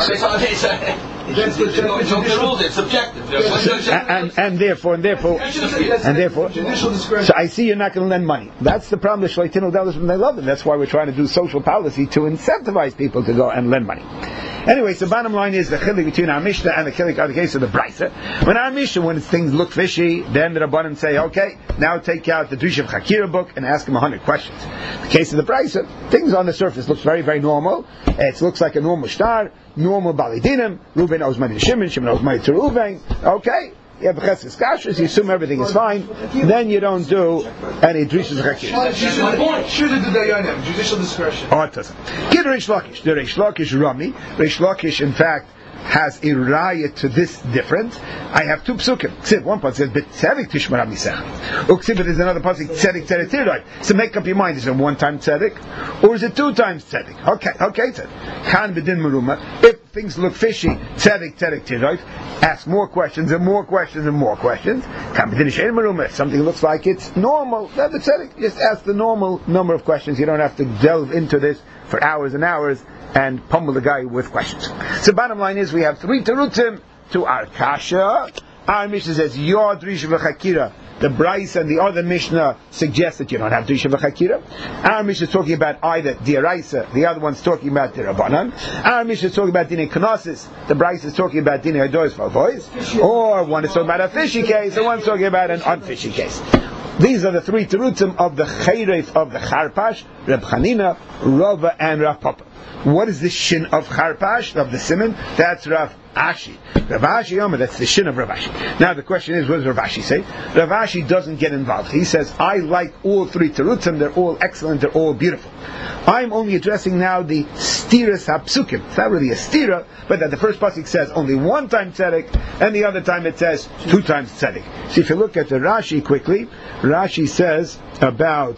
It's subjective. And, and therefore, and therefore, and therefore, so I see you're not going to lend money. That's the problem. The Shleitin Odelis, when they love them. That's why we're trying to do social policy to incentivize people to go and lend money. Anyway, so bottom line is the chilik between our Mishnah and the chilik of the case of the Braisa. When our Mishnah, when things look fishy, then the Rabbanim say, okay, now take out the Drish of Chakira book and ask him a hundred questions. The case of the Braisa, things on the surface looks very, very normal. It looks like a normal star, normal Balidinim. Reuben knows money to Shimon, Shimon knows money to Reuben. Okay, you have the Chesed Kashas, you assume everything is fine, then you don't do any Drish of Chakira. Should have the Dayanim, judicial discretion. Oh, it doesn't. Get Reish Lakish. The Reish Lakish Rami. Reish Lakish, in fact, has a raya to this difference. I have two psukim. Ksiv, one part says, B'tzedik tishmar ha'misach. Uksiv, there's another pasuk, Tzedik, Tzedik, Tzedik. So make up your mind, is it one time Tzedik? Or is it two times Tzedik? Okay, okay, Tzedik. Kan b'din meruma. If things look fishy, Tzedik, Tzedik, Tzedik. Ask more questions and more questions and more questions. Kan b'din she'en meruma. If something looks like it's normal, then the Tzedik. Just ask the normal number of questions. You don't have to delve into this for hours and hours and pummel the guy with questions. So bottom line is we have three terutzim to our kasha. Our Mishnah says, your Drisha v'chakira. The Bryce and the other Mishnah suggest that you don't have Drisha v'chakira. Our Mishnah is talking about either Diraisa, the other one's talking about Dirabanan. Our Mishnah is talking about Dine Knossos, the Bryce is talking about Dine Adois Valvois. Or one is talking about a fishy case, and one's talking about an unfishy case. These are the three terutzim of the Chayreif of the Charpash, Reb Chanina, Rava, and Rav Papa. What is the shin of Charpash, of the Simon? That's Rav Ashi. Rav Ashi Omer, that's the shin of Rav Ashi. Now the question is, what does Rav Ashi say? Rav Ashi doesn't get involved. He says, I like all three terutzim, they're all excellent, they're all beautiful. I'm only addressing now the stiras hapsukim. It's not really a stira, but that the first pasuk says only one time tzedek, and the other time it says two times tzedek. So if you look at the Rashi quickly, Rashi says about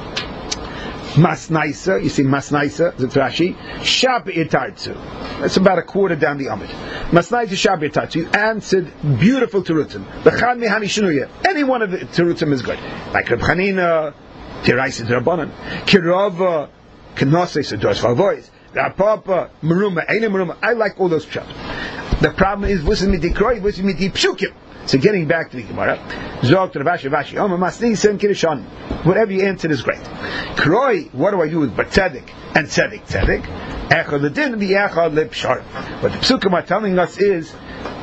Masnaisa, you see Masnaisa, the Rashi, Shab Itartzu. That's about a quarter down the Amid. Masnaisa Shab Itartzu. You answered beautiful terutzim. B'chad mehani shnuya. Any one of the terutzim is good. Like Reb Chanina, Tiraisa D'Rabbanan, Kirava, Knossos, Ados Valvois, Rapapa, Meruma, Eina Meruma. I like all those pshat. The problem is, what's mit dikroi, what's mit di psukim. So getting back to the Gemara, Zog to the Vashi Vashi, Omer Masnisen Kirishan. Whatever you answered is great. Kroi, what do I do with Tzedek and Tzedek Tzedek? Echad Ledin, the Echad Lepshar. What the Psukim are telling us is,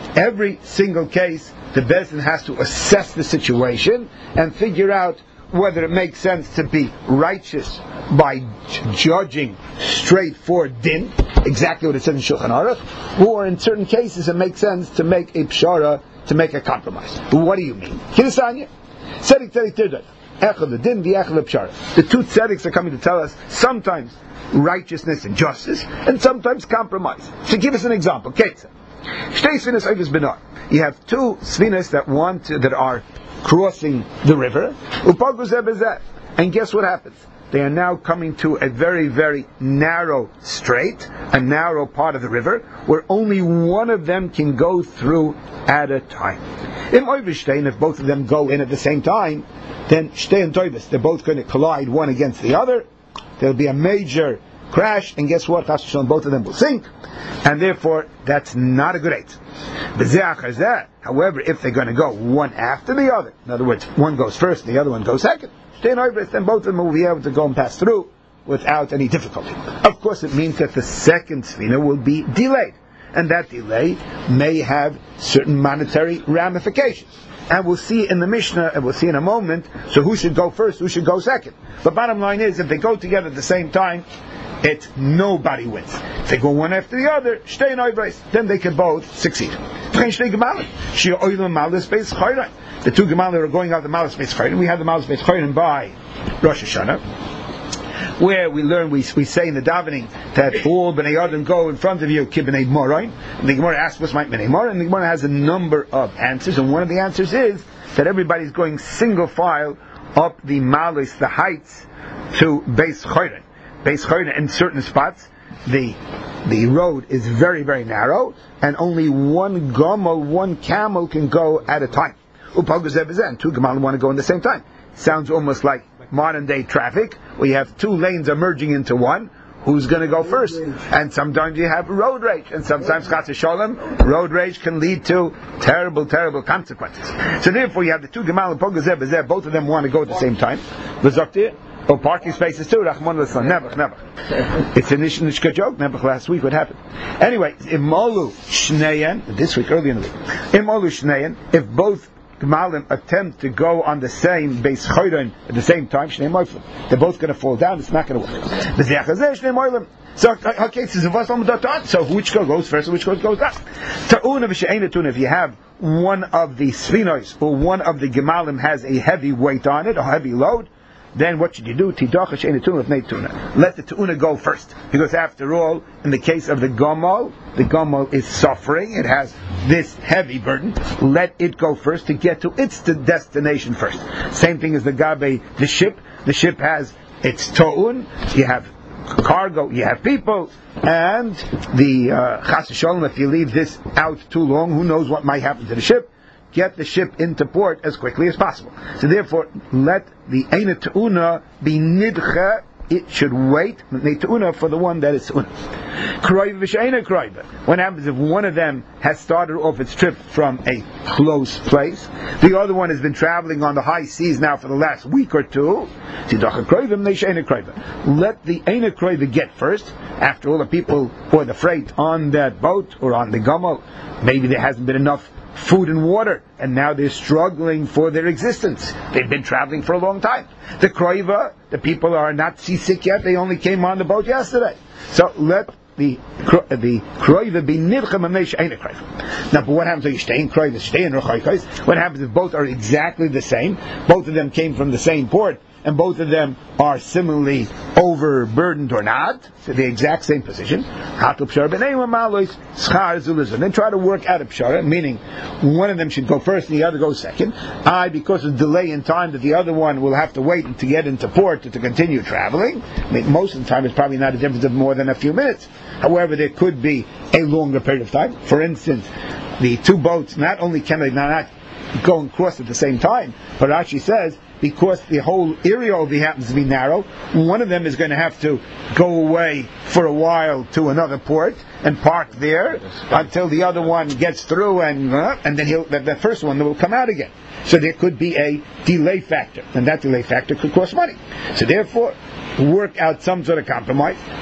every single case, the Beis Din has to assess the situation and figure out whether it makes sense to be righteous by j- judging straight for din, exactly what it says in Shulchan Aruch, or in certain cases it makes sense to make a pshara, to make a compromise. What do you mean? Kirisanya, tzedek tzedek tirdat, echad l'din v'echad l'pshara. The two tzedeks are coming to tell us sometimes righteousness and justice, and sometimes compromise. So give us an example. Ketza. Shtei sfinas oivus benar. You have two sfinas that want to, that are crossing the river, and guess what happens? They are now coming to a very, very narrow strait, a narrow part of the river, where only one of them can go through at a time. If both of them go in at the same time, then shtei and toivus, they're both going to collide one against the other. There'll be a major crash, and guess what? Both of them will sink, and therefore that's not a good eight. However, if they're going to go one after the other, in other words, one goes first and the other one goes second, then both of them will be able to go and pass through without any difficulty. Of course, it means that the second sfina will be delayed, and that delay may have certain monetary ramifications. And we'll see in the Mishnah, and we'll see in a moment, so who should go first, who should go second. But bottom line is, if they go together at the same time, it's nobody wins. If they go one after the other, shtei noivres, then they can both succeed. The two gemalim are going out the malas beis chayrin. We have the malas beis chayrin by Rosh Hashanah, where we learn, we, we say in the davening that all b'nei Adam go in front of you, ki b'nei Morain. And the Gemara asks what's my b'nei Morain, and the Gemara has a number of answers, and one of the answers is that everybody's going single file up the malas, the heights, to beis chayrin. Beis chayrin, in certain spots, the the road is very, very narrow, and only one gamal, one camel can go at a time. And two gamal want to go at the same time. Sounds almost like modern day traffic, where you have two lanes are merging into one. Who's going to go first? And sometimes you have road rage, and sometimes chas v'sholem, road rage can lead to terrible, terrible consequences. So therefore, you have the two gamal and pogazeh bezeh, both of them want to go at the same time. Oh, parking spaces too. Rahman l'slan. Never, never. It's a nishka joke. Never last week. What happened? Anyway, imolu shneyan. This week, early in the week. Imolu shneyan. If both gemalim attempt to go on the same beis chayrin at the same time, shnei moiflim, they're both going to fall down. It's not going to work. So, okay, so which goes first and which goes last? If you have one of the sfinos or one of the gemalim has a heavy weight on it, a heavy load, then what should you do? Let the tu'una go first. Because after all, in the case of the gamal, the gamal is suffering, it has this heavy burden. Let it go first to get to its destination first. Same thing as the gabe, the ship. The ship has its to'un, you have cargo, you have people, and the uh, chas v'sholem, if you leave this out too long, who knows what might happen to the ship. Get the ship into port as quickly as possible. So therefore, let the Eina Te'una be Nidcha, it should wait, Te'una, for the one that is Te'una. Kroiva v'she'ena kroiva. What happens if one of them has started off its trip from a close place, the other one has been traveling on the high seas now for the last week or two, let the Eina kroiva get first. After all, the people or the freight on that boat or on the gamal, maybe there hasn't been enough food and water, and now they're struggling for their existence. They've been traveling for a long time. The kroiva, the people are not seasick yet, they only came on the boat yesterday. So let the the kroiva be nidchem and she'ena kroiva. Now, but what happens if you stay in kroiva, stay in rochaykos? What happens if both are exactly the same? Both of them came from the same port, and both of them are similarly overburdened or not, so the exact same position. Then try to work out a pshara, meaning one of them should go first and the other goes second. I, because of delay in time that the other one will have to wait to get into port to, to continue traveling. I mean, most of the time it's probably not a difference of more than a few minutes. However, there could be a longer period of time. For instance, the two boats, not only can they not go and cross at the same time, but Rashi says, because the whole area over here happens to be narrow, one of them is going to have to go away for a while to another port and park there until the other one gets through, and uh, and then he'll, the, the first one will come out again. So there could be a delay factor, and that delay factor could cost money. So therefore, work out some sort of compromise.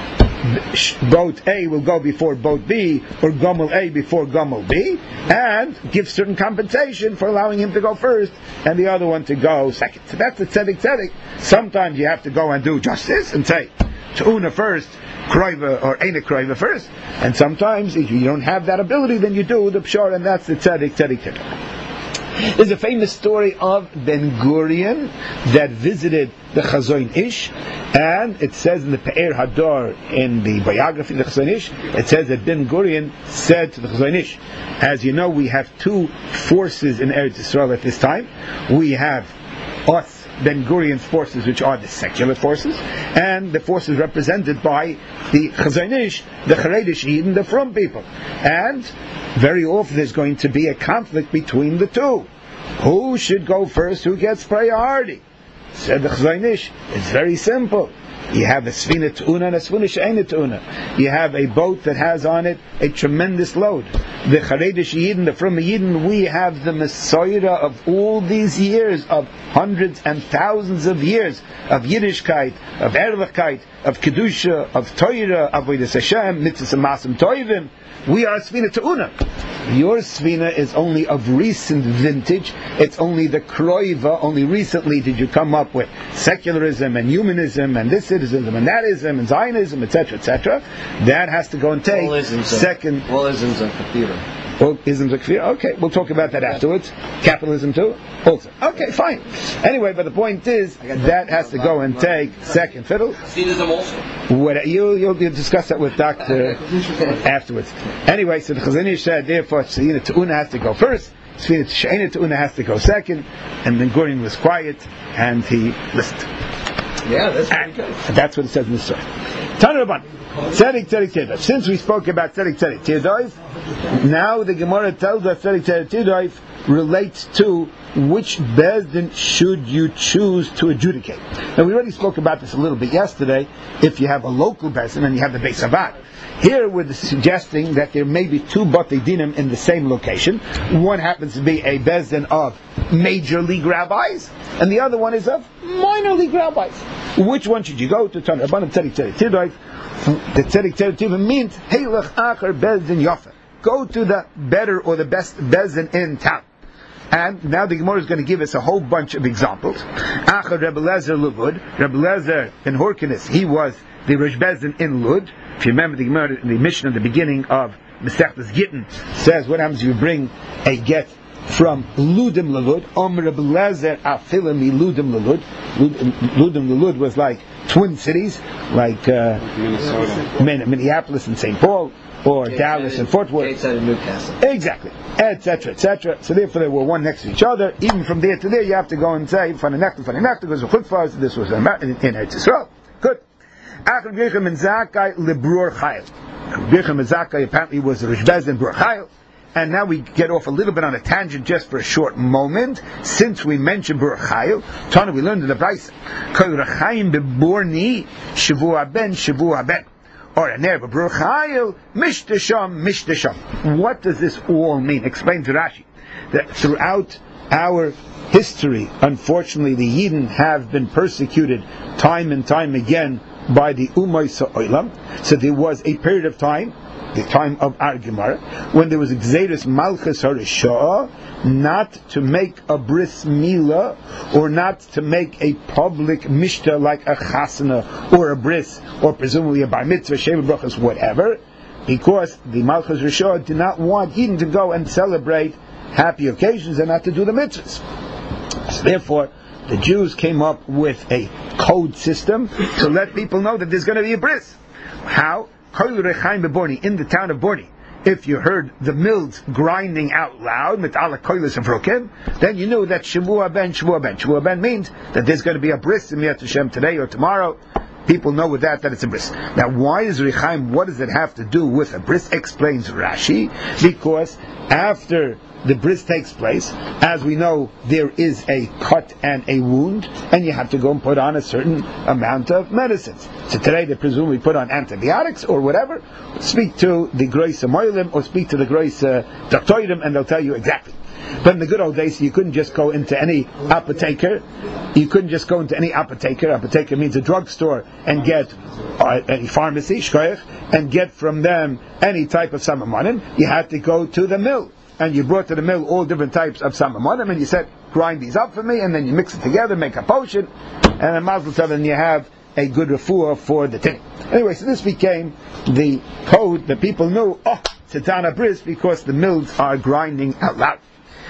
boat A will go before boat B, or Gomel A before Gomel B, and give certain compensation for allowing him to go first and the other one to go second. So that's the tzedek tzedek. Sometimes you have to go and do justice and say, T'una first, Kroiva or Eina Kroiva first, and sometimes if you don't have that ability, then you do the Pshar, and that's the tzedek tzedek tzedek. There's a famous story of Ben Gurion that visited the Chazon Ish, and it says in the Pe'er Hadar, in the biography of the Chazon Ish, it says that Ben Gurion said to the Chazon Ish, as you know, we have two forces in Eretz Yisrael at this time. We have us, Ben Gurion's forces, which are the secular forces, and the forces represented by the Chazon Ish, the Charedish Eden, the Frum people. And very often there's going to be a conflict between the two. Who should go first? Who gets priority? Said the Chazon Ish, it's very simple. You have a Sfina T'una and a Sfina She'ena T'una. You have a boat that has on it a tremendous load. The Charedish Yidden, the Frum Yidden, we have the Messiah of all these years, of hundreds and thousands of years, of Yiddishkeit, of Erlichkeit, of Kedusha, of Torah, of Avodas Hashem, Mitzvahs and Masim Toivim. We are Sfina T'una. Your Sfina is only of recent vintage. It's only the Kroiva. Only recently did you come up with secularism and humanism and this ism and that ism and Zionism, et cetera, et cetera. That has to go and take all second. All isms of Kafira. All isms of Kafira. Okay, we'll talk about that afterwards. Capitalism too? Also. Okay, fine. Anyway, but the point is, that has to go and take second fiddle. Hasidism also. What, you, you'll, you'll discuss that with Doctor afterwards. Anyway, so the Chazon Ish said, therefore, Sfina T'una has to go first, Sfina She'ena T'una has to go second, and Ben Gurion was quiet, and he listened. Yeah, that's and, and that's what it says in the story. Tana Rabban, Tzedek Tzedek Tirdoif. Since we spoke about Tzedek Tzedek Tirdoif, now the Gemara tells us Tzedek Tzedek Tirdoif relates to which Bezdin should you choose to adjudicate. Now we already spoke about this a little bit yesterday. If you have a local Bezdin and you have the Beis Havad, here we're suggesting that there may be two Batei Dinim in the same location. One happens to be a Bezdin of major league rabbis, and the other one is of minor league rabbis. Which one should you go to? Tana Rabbanan Tzedek Tzedek Tirdoif. The Tzedek Tzedek Tirdoif means Heilach Acher Bezdin Yafa. Go to the better or the best Bezdin in town. And now the Gemara is going to give us a whole bunch of examples. Acher Rebbe Lezer Luvud. Rebbe Lezer in Horkenes, he was the Rosh Bezdin in Lud. If you remember the Gemara, the Mishnah at the beginning of Masechtas Gittin says, what happens if you bring a get from Ludim Lelud? Om Rebbe Lezer Afilim Ludim Lelud. Ludim Lelud was like twin cities, like uh, Minneapolis and Saint Paul, or Gates Dallas and Fort Worth. Gateshead and Newcastle. Exactly. Etc. Etc. So therefore they were one next to each other. Even from there to there you have to go and say Fananechta, Fananechta, because of Chutfaz, this was in Eretz Yisrael. Good. Achar Birchim and Zakai Lebrur Chayil. Birchim and Zakai apparently was the Rosh Bezdin Brur Chayil. And now we get off a little bit on a tangent just for a short moment. Since we mentioned Brur Chayil, Tana, we learned in the Brisa, Kol Rachayim Beborni Shavua Ben Shavua Ben. Or a Ner Brur Chayil Mishtasham Mishtasham. What does this all mean? Explain to Rashi that throughout our history, unfortunately, the Yidden have been persecuted time and time again by the Umay Sa'olam. So there was a period of time, the time of our Gemara, when there was Xeris Malchus Harishah, not to make a bris milah, or not to make a public mishta like a chasana, or a bris, or presumably a bar mitzvah, sheva brachas, whatever, because the Malchus Harishah did not want Eden to go and celebrate happy occasions and not to do the mitzvahs. So therefore, the Jews came up with a code system to let people know that there's going to be a bris. How? In the town of Borni, if you heard the mills grinding out loud, then you knew that Shavua Ben, Shavua Ben. Shavua Ben means that there's going to be a bris in Yad Hashem today or tomorrow. People know with that that it's a bris. Now, why is Rechaim, what does it have to do with a bris? Explains Rashi, because after the bris takes place, as we know, there is a cut and a wound, and you have to go and put on a certain amount of medicines. So today they presumably put on antibiotics or whatever. Speak to the Grois Moilim or speak to the Grois Doctorim and they'll tell you exactly. But in the good old days, you couldn't just go into any apotheker. You couldn't just go into any apotheker. Apotheker means a drugstore and get uh, any pharmacy, shkoyach, and get from them any type of samamonim. You had to go to the mill. And you brought to the mill all different types of samamonim, and you said, grind these up for me, and then you mix it together, make a potion, and then mazel tov, and you have a good refuah for the tin. Anyway, so this became the code that people knew, oh, tzitana bris, because the mills are grinding out loud.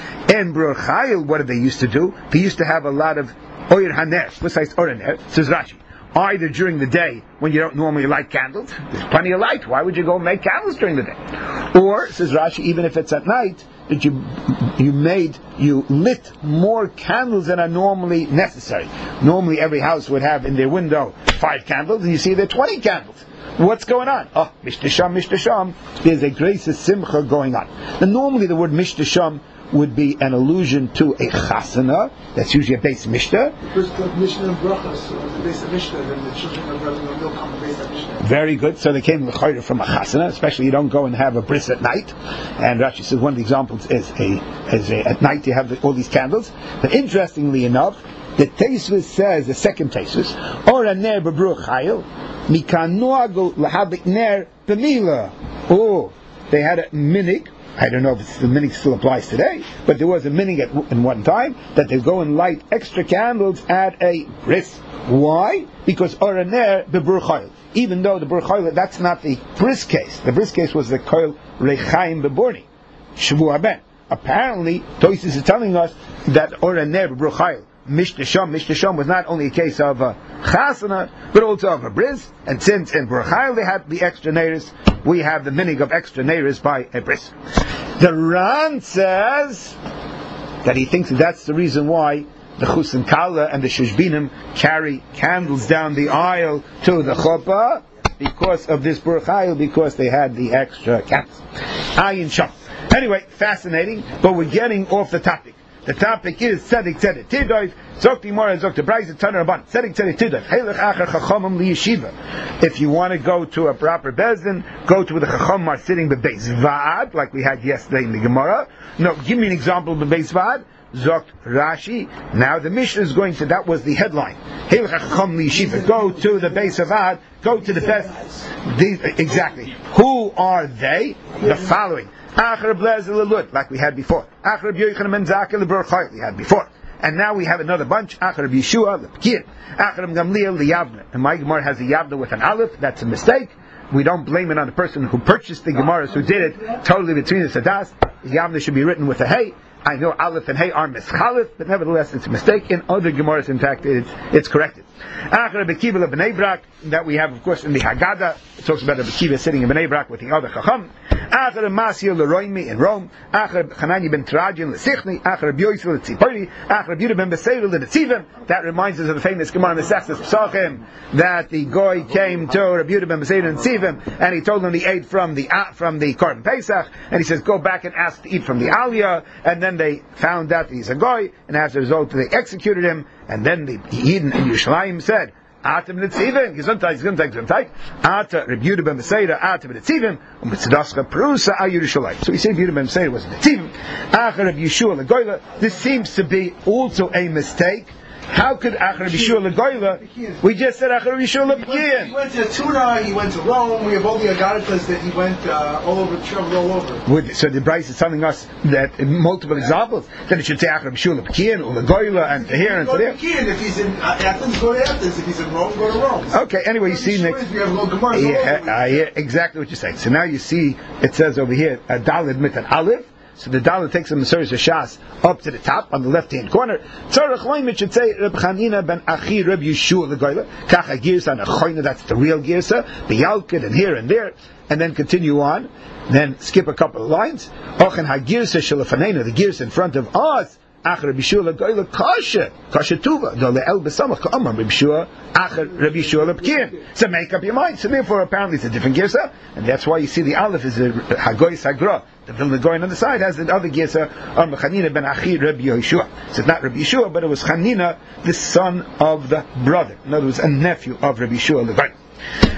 In Brur Chayil, what did they used to do? They used to have a lot of oyer haner, besides oraner, says Rashi. Either during the day, when you don't normally light candles, there's plenty of light, why would you go make candles during the day? Or, says Rashi, even if it's at night, that you you made, you lit more candles than are normally necessary. Normally every house would have in their window five candles, and you see there are twenty candles. What's going on? Oh, mishtasham, mishtasham. There's a grace of simcha going on. Now normally the word mishtasham would be an allusion to a chasana. That's usually a base mishnah. Because the mishnah and brachas was the base of mishnah, then the children of Rabbi will come the base of mishnah. Very good. So they came l'chayr from a chasana, especially you don't go and have a bris at night. And Rashi says one of the examples is a, is a at night you have the, all these candles. But interestingly enough, the Teisvus says, the second Teisvus, or a ner b'bruch chayil, mikan noagu lahabik ner b'mila. Oh, they had a minig. I don't know if the minig still applies today, but there was a minig at in one time that they go and light extra candles at a bris. Why? Because oraner b'bur chayil. Even though the bur chayil, that's not the bris case. The bris case was the koil rechaim b'borni, shvu ben. Apparently, Tosis is telling us that oraner b'bur chayil, mishtasham, mishtasham was not only a case of a chasana, but also of a bris. And since in bur chayil they had the extra neiris, we have the minig of extra neiris by a bris. The Ran says that he thinks that that's the reason why the Chus and Kala and the Shishbinim carry candles down the aisle to the chuppah, because of this Bur Chayil, because they had the extra candles. Ayin Sham. Anyway, fascinating, but we're getting off the topic. The topic is Tzedek Tzedek Tidoiv. Zokti Mora Zokti Brayz Taner Rabban. Tzedek Tzedek Tidoiv. Heilech Acher Chachamim Liyeshiva. If you want to go to a proper bezdin, go to where the Chachamim are sitting bebeis Vaad, like we had yesterday in the Gemara. No, give me an example of bebeis Vaad. Zokt Rashi. Now the Mishnah is going to, that was the headline. Heilech Chachamim Liyeshiva. Go to the beis Vaad. Go to the best. These, exactly. Who are they? The following. Acher Blazer Lelud, like we had before. Acher B'Yochanan Ben Zakkai L'Bur Chayil, we had before. And now we have another bunch. Acher B'Yeshua L'Pkir. Acher Gamliel L'Yavna. And my Gemara has a Yavna with an Aleph. That's a mistake. We don't blame it on the person who purchased the Gemaras, who did it totally between the Sadas. The Yavna should be written with a Hey. I know Aleph and Hey are mischalif, but nevertheless it's a mistake. In other Gemaras, in fact, it's, it's corrected. Acher B'Kiva L'Bnei Brak, that we have, of course, in the Haggadah. It talks about B'Kiva sitting in Bnei Brak with the other Chacham. Acher Masio L'Roimi in Rome. Acher Chanani Ben Trajan L'Sichni. Acher B'Yoyisel L'Tzipori. Acher B'Yudah Ben Beseir L'Netzivim. That reminds us of the famous Gemara Mesechus Pesachim, that the Goy came to Rabbi Yudah Ben Beseir L'Netzivim, and he told him he ate from the uh, from the Korban Pesach, and he says, go back and ask to eat from the Aliyah, and then they found out that he's a Goy, and as a result they executed him, and then the Yidden in Yerushalayim said, Atem Netzivim, Gesundheit, Gesundheit, Gesundheit, Ata Reb Yehuda ben Beseira, Atem Netzivim, und Mitzadascha Perusa a Yerushalayim. So we say Yehuda ben Beseira was Netzivim, Acher Reb Yeshua Legoyla. This seems to be also a mistake. How could Acher Reb Yeshua Legoyla? We just said Acher Reb Yeshua Legoyla. He went to Tuna, he went to Rome, we have all the Agaritas that he went uh, all over, traveled all over. So the Bryce is telling us that in multiple examples, that it should say Acher Reb Yeshua Legoyla, or Legoyla, and to here and to there. If he's in Athens, go to Athens. If he's in Rome, go to Rome. Okay, anyway, you see next. We have little Gemaras yeah, all over. I hear exactly what you're saying. So now you see, it says over here, a Daled mit an Aleph. So the Dalet takes him the Surah Shas up to the top on the left hand corner. Tzarech Loim, it should say Reb Chanina ben Achi Reb Yeshua Legoyla. Kacha Girsa and Achoina, that's the real Girsa. The Yalkid and here and there, and then continue on. Then skip a couple of lines. Ochen HaGirsa Shelafanena, the Girsa in front of us. Acher Reb Yeshua Legoyla Kasha Kasha Tuva the Le'el B'Samach Ka'amar Reb Yeshua Acher Reb Yeshua Lepkir. So make up your mind. So therefore, apparently, it's a different girsa, and that's why you see the Aleph is a Hagoy Sagra. The Vilna Goyen on the side has the other girsa on Chanina ben Achi Reb Yeshua. So it's not Reb Yeshua, but it was Chanina, the son of the brother. In other words, a nephew of Reb Yeshua Legoy.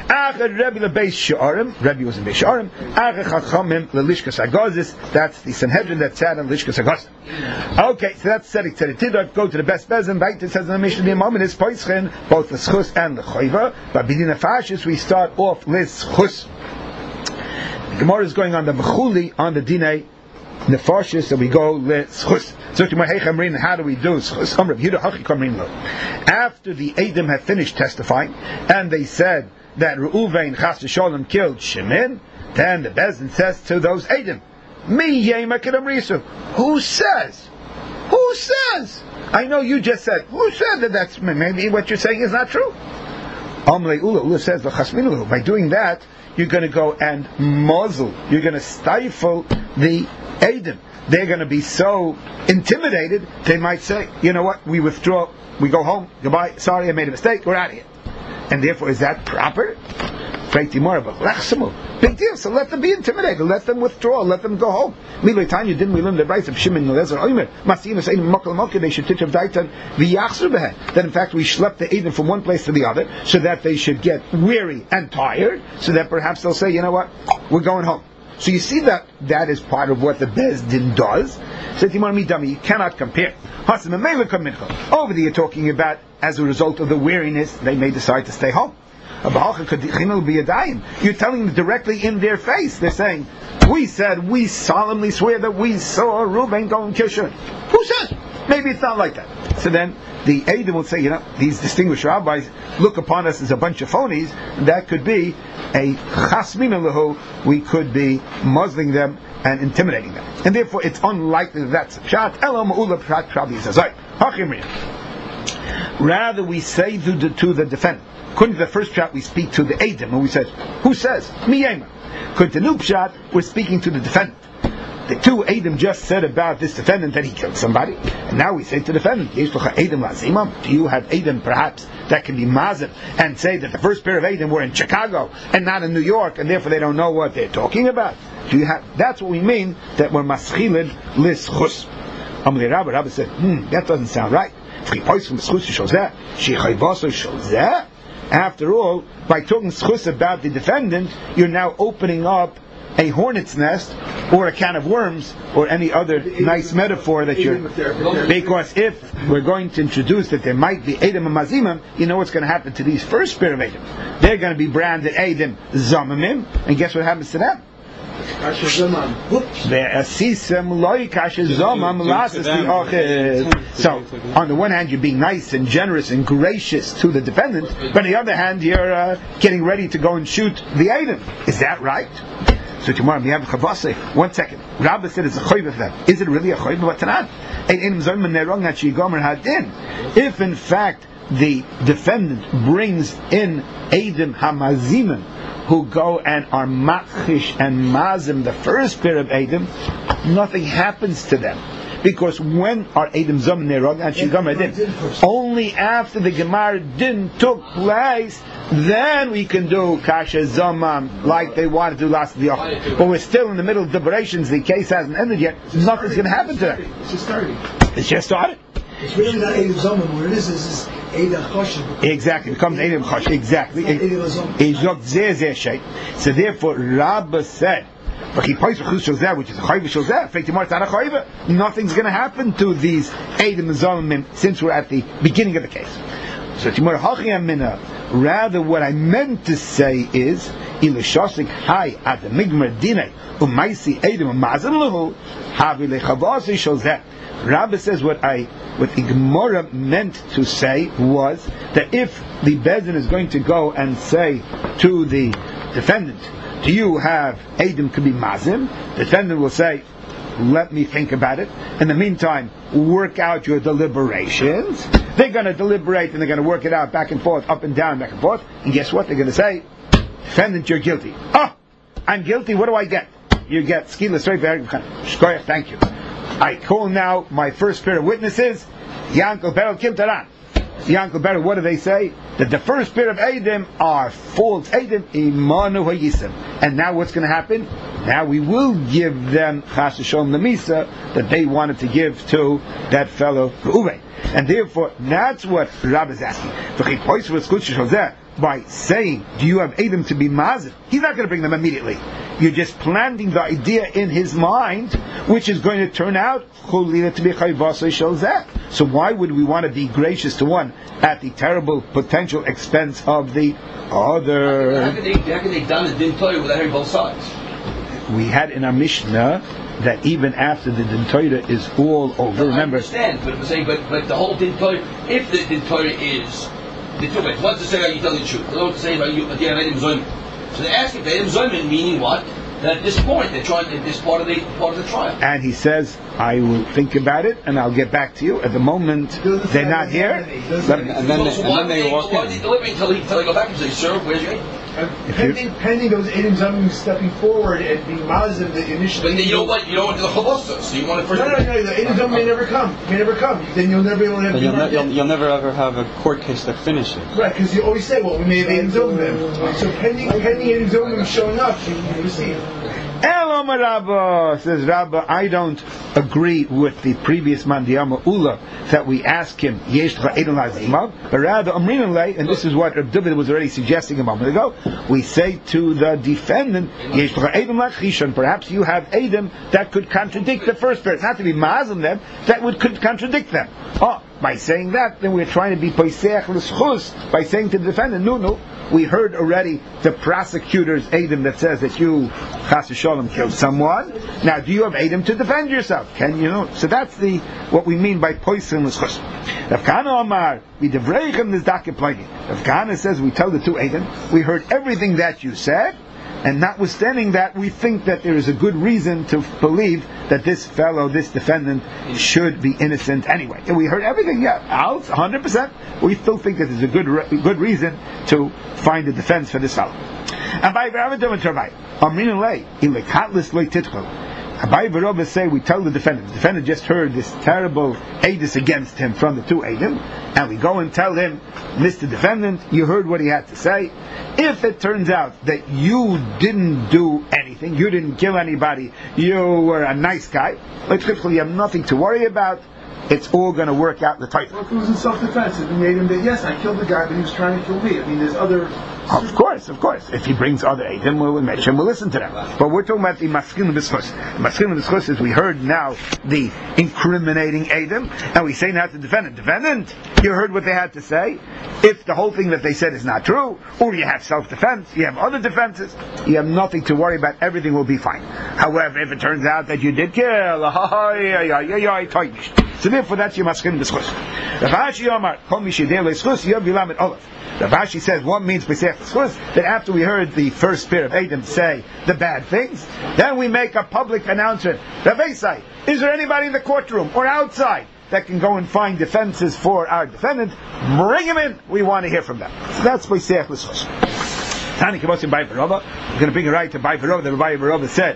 Achad Rebbe lebeis She'arim. Rebbe was in Beis She'arim. Achad Chachamim lelishkas Agazis. That's the Sanhedrin that sat on lishkas Agazis. Okay, so that's Tzedek Tzedek Tidot. Go to the best bezin. Right, it says in the Mishnah, the moment is Poischen, both the schus and the choiva. But b'din hafashis, we start off lischus. The Gemara is going on the mechuli on the dinei nefashis, so we go lischus. So to my heichamrin, how do we do schus? After the Edom had finished testifying, and they said that Reuven Chas v'Sholem killed Shemin, then the bezin says to those Edom, Mi yema kedam risu. Who says? Who says? I know you just said. Who said that? That's maybe what you're saying is not true. Amle Ula Ula says by doing that, you're going to go and muzzle. You're going to stifle the Edom. They're going to be so intimidated. They might say, "You know what? We withdraw. We go home. Goodbye. Sorry, I made a mistake. We're out of here." And therefore, is that proper? Big deal. So let them be intimidated. Let them withdraw. Let them go home. Milay didn't we learn the rights of Shimon and Lezer Omer? Masima saying Mokal Mokal they should teach of Daitan v'yachzur behe. That in fact we schlepped the Edom from one place to the other, so that they should get weary and tired, so that perhaps they'll say, you know what, we're going home. So you see that that is part of what the Beis Din does. So you cannot compare. Over there you're talking about as a result of the weariness, they may decide to stay home. You're telling them directly in their face. They're saying, we said, we solemnly swear that we saw Reuben go and kill Shimon. Who says? Maybe it's not like that. So then the Edom will say, you know, these distinguished rabbis look upon us as a bunch of phonies. That could be a chasmin lahu. We could be muzzling them and intimidating them. And therefore it's unlikely that that's pshat. Elam ula pshat probably says, right. Rather we say to the, to the defendant. According to the first pshat, we speak to the Edom, and we say, who says? Mi yema. According to the new pshat, we're speaking to the defendant. The two Edom just said about this defendant that he killed somebody, and now we say to the defendant, do you have Edom perhaps that can be mazim and say that the first pair of Edom were in Chicago and not in New York, and therefore they don't know what they're talking about? Do you have? That's what we mean that we're maschilin lischus. Amalei Rabba Rabba said, hmm, that doesn't sound right. After all, by talking schus about the defendant, you're now opening up a hornet's nest or a can of worms or any other nice metaphor that you're... Because if we're going to introduce that there might be Edom and Mazimim, you know what's going to happen to these first pair of Edom. They're going to be branded Edom Zamamim, and guess what happens to them? So on the one hand you're being nice and generous and gracious to the defendant, but on the other hand you're uh, getting ready to go and shoot the Edom. Is that right? So tomorrow we have Chavase. One second. Rabbi said it's a choiv for them. Is it really a choiv? If in fact the defendant brings in Edom Hamazimim who go and are matchish and mazim the first pair of Edom, nothing happens to them. Because when are Edom Zom Nerog and Shigam Edom? Only after the Gemara Din took place, then we can do Kasha Zomam like they wanted to do last year. But we're still in the middle of deliberations, the case hasn't ended yet, nothing's going to happen to them. It's just started. It's just started. It's really not Edom Zomam, what it is is, is Edom Choshim. Exactly, it becomes Edom Choshim, exactly. So therefore, Rabbah said, which is a chayv, nothing's going to happen to these Edom Zomim since we're at the beginning of the case. So rather what I meant to say is Ilashosik Hai at the Migmar Dine Umaisi Edom Mazan Lahu Havi Lechavasi Shozeh. Rabbi says what I what the Gemara meant to say was that if the Bezdin is going to go and say to the defendant, do you have Edom could be Mazim? The defendant will say, let me think about it. In the meantime, work out your deliberations. They're going to deliberate and they're going to work it out back and forth, up and down, back and forth. And guess what? They're going to say, defendant, you're guilty. Oh, I'm guilty. What do I get? You get skila straight back. Shkoyach, thank you. I call now my first pair of witnesses, Yankel Beryl Kim Taran. Yankel Beryl, what do they say? That the first pair of Edom are false Edom, Imanu Hayisim. And now what's going to happen? Now we will give them Chas Shalom Lamisa that they wanted to give to that fellow Reuven. And therefore, that's what Rabbi is asking. by saying, do you have Edom to be mazim? He's not going to bring them immediately. You're just planting the idea in his mind, which is going to turn out to be chayvasei shel zeh. So why would we want to be gracious to one at the terrible potential expense of the other? How can they, how can they done it didn't tell you without hearing both sides? We had in our Mishnah that even after the Din Torah is all over, no, remember? I understand, but I'm saying, but, but the whole Din Torah, if the Din Torah is the two ways, what's to say about you telling the truth? The other to say about you, but yeah, Edom Zoyman. So they're asking for Edom Zoyman, meaning what? That at this point they're trying at this part of the part of the trial. And he says, I will think about it and I'll get back to you. At the moment they're not here. And then, and then, so and then they they, walk why in. did they deliver until he until they go back and say, sir, where's your Pending, pending those Edom Zomim stepping forward and being mazim the initial. But then you don't want you don't want to do the chalosa, so you want to first. No, no, no. The Edom Zomim may never come. May never come. Then you'll never be able to have. But you'll, ne- you'll, you'll never ever have a court case that finishes. Right, because you always say, well, we may have Edom Zomim. So pending, pending Edom Zomim showing up, you receive. Elo Rabba, says Rabba, I don't agree with the previous Mandiyama Ula that we ask him, Yesh L'cha Edom Lazimav, but rather, Amrin Lei, and this is what Reb David was already suggesting a moment ago, we say to the defendant, Yesh L'cha Edom Lachishon, perhaps you have Edom that could contradict the first pair. It's not to be Mazim them, that would could contradict them. Oh, by saying that, then we're trying to be Poiseach L'schus, by saying to the defendant, no, no, we heard already the prosecutor's Edom that says that you, Chas v'sholem, killed someone. Now, do you have Edom to defend yourself? Can you know? So that's the what we mean by Poiseach L'schus. Rav Kahana Omar, we devreichem nizdake plagi. Rav Kahana says, we tell the two Edom, we heard everything that you said, and notwithstanding that, we think that there is a good reason to believe that this fellow, this defendant, should be innocent anyway. And we heard everything, yeah, out, one hundred percent. We still think that there's a good re- good reason to find a defense for this fellow. Abai V'Rabba say, we tell the defendant, the defendant just heard this terrible edus against him from the two Edom, and we go and tell him, Mister Defendant, you heard what he had to say. If it turns out that you didn't do anything, you didn't kill anybody, you were a nice guy, you have nothing to worry about, it's all going to work out in the title. Well, if it was in self-defense, if he made him that, yes, I killed the guy, but he was trying to kill me. I mean, there's other... Of course, of course. If he brings other Edom, we'll mention, we'll listen to them. But we're talking about the Maskin B'schus. The Maskin B'schus is we heard now the incriminating Edom, and we say now to the defendant, defendant, you heard what they had to say. If the whole thing that they said is not true, or you have self-defense, you have other defenses, you have nothing to worry about, everything will be fine. However, if it turns out that you did kill, so therefore that's your Maskin B'schus. Rav Ashi Omar, Kol Mi Shedei Lo Schus, Yov Yilam Et Olav. Rav Ashi says, what means Pesach Schus? That after we heard the first pair of Edom say the bad things, then we make a public announcement. Rav Esai, is there anybody in the courtroom or outside that can go and find defenses for our defendant? Bring him in. We want to hear from them. So that's Pesach Schus. Tani Kibos Bai Barova. We're going to bring a right to Bai Barova. The Bai Barova said,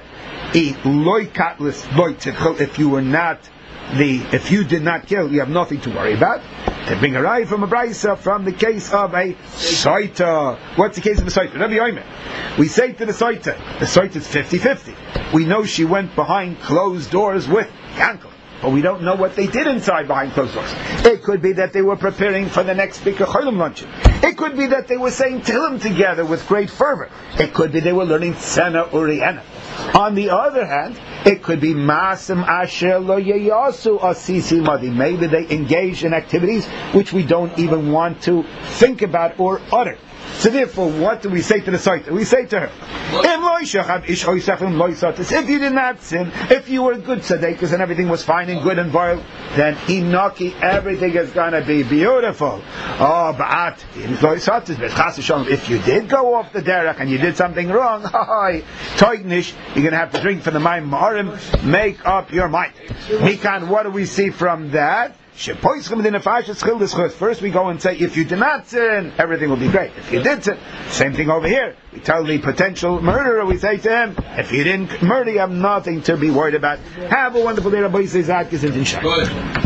if you were not The, if you did not kill, you have nothing to worry about. They bring a raya from a brisa from the case of a soita. What's the case of a soita? Rabbi Yomer. We say to the soita, the soita is fifty-fifty. We know she went behind closed doors with Yankel, but we don't know what they did inside behind closed doors. It could be that they were preparing for the next Bikkur Cholim luncheon. It could be that they were saying Tehillim together with great fervor. It could be they were learning Tzena Uriana. On the other hand, it could be Masim Asher Lo Yeyasu Asisi Madi. Maybe they engage in activities which we don't even want to think about or utter. So therefore, what do we say to the Saita? We say to her, if you did not sin, if you were good tzaddikas and everything was fine and good and vile, then Inoki, everything is going to be beautiful. Oh, but if you did go off the derech and you did something wrong, you're going to have to drink from the Mayim Ma'arim. Make up your mind. Mikan, what do we see from that? First we go and say, if you did not sin, everything will be great. If you did sin, same thing over here. We tell the potential murderer, we say to him, if you didn't murder, you have nothing to be worried about. Have a wonderful day, Rabbi Yisrael Zadkis and Inshallah.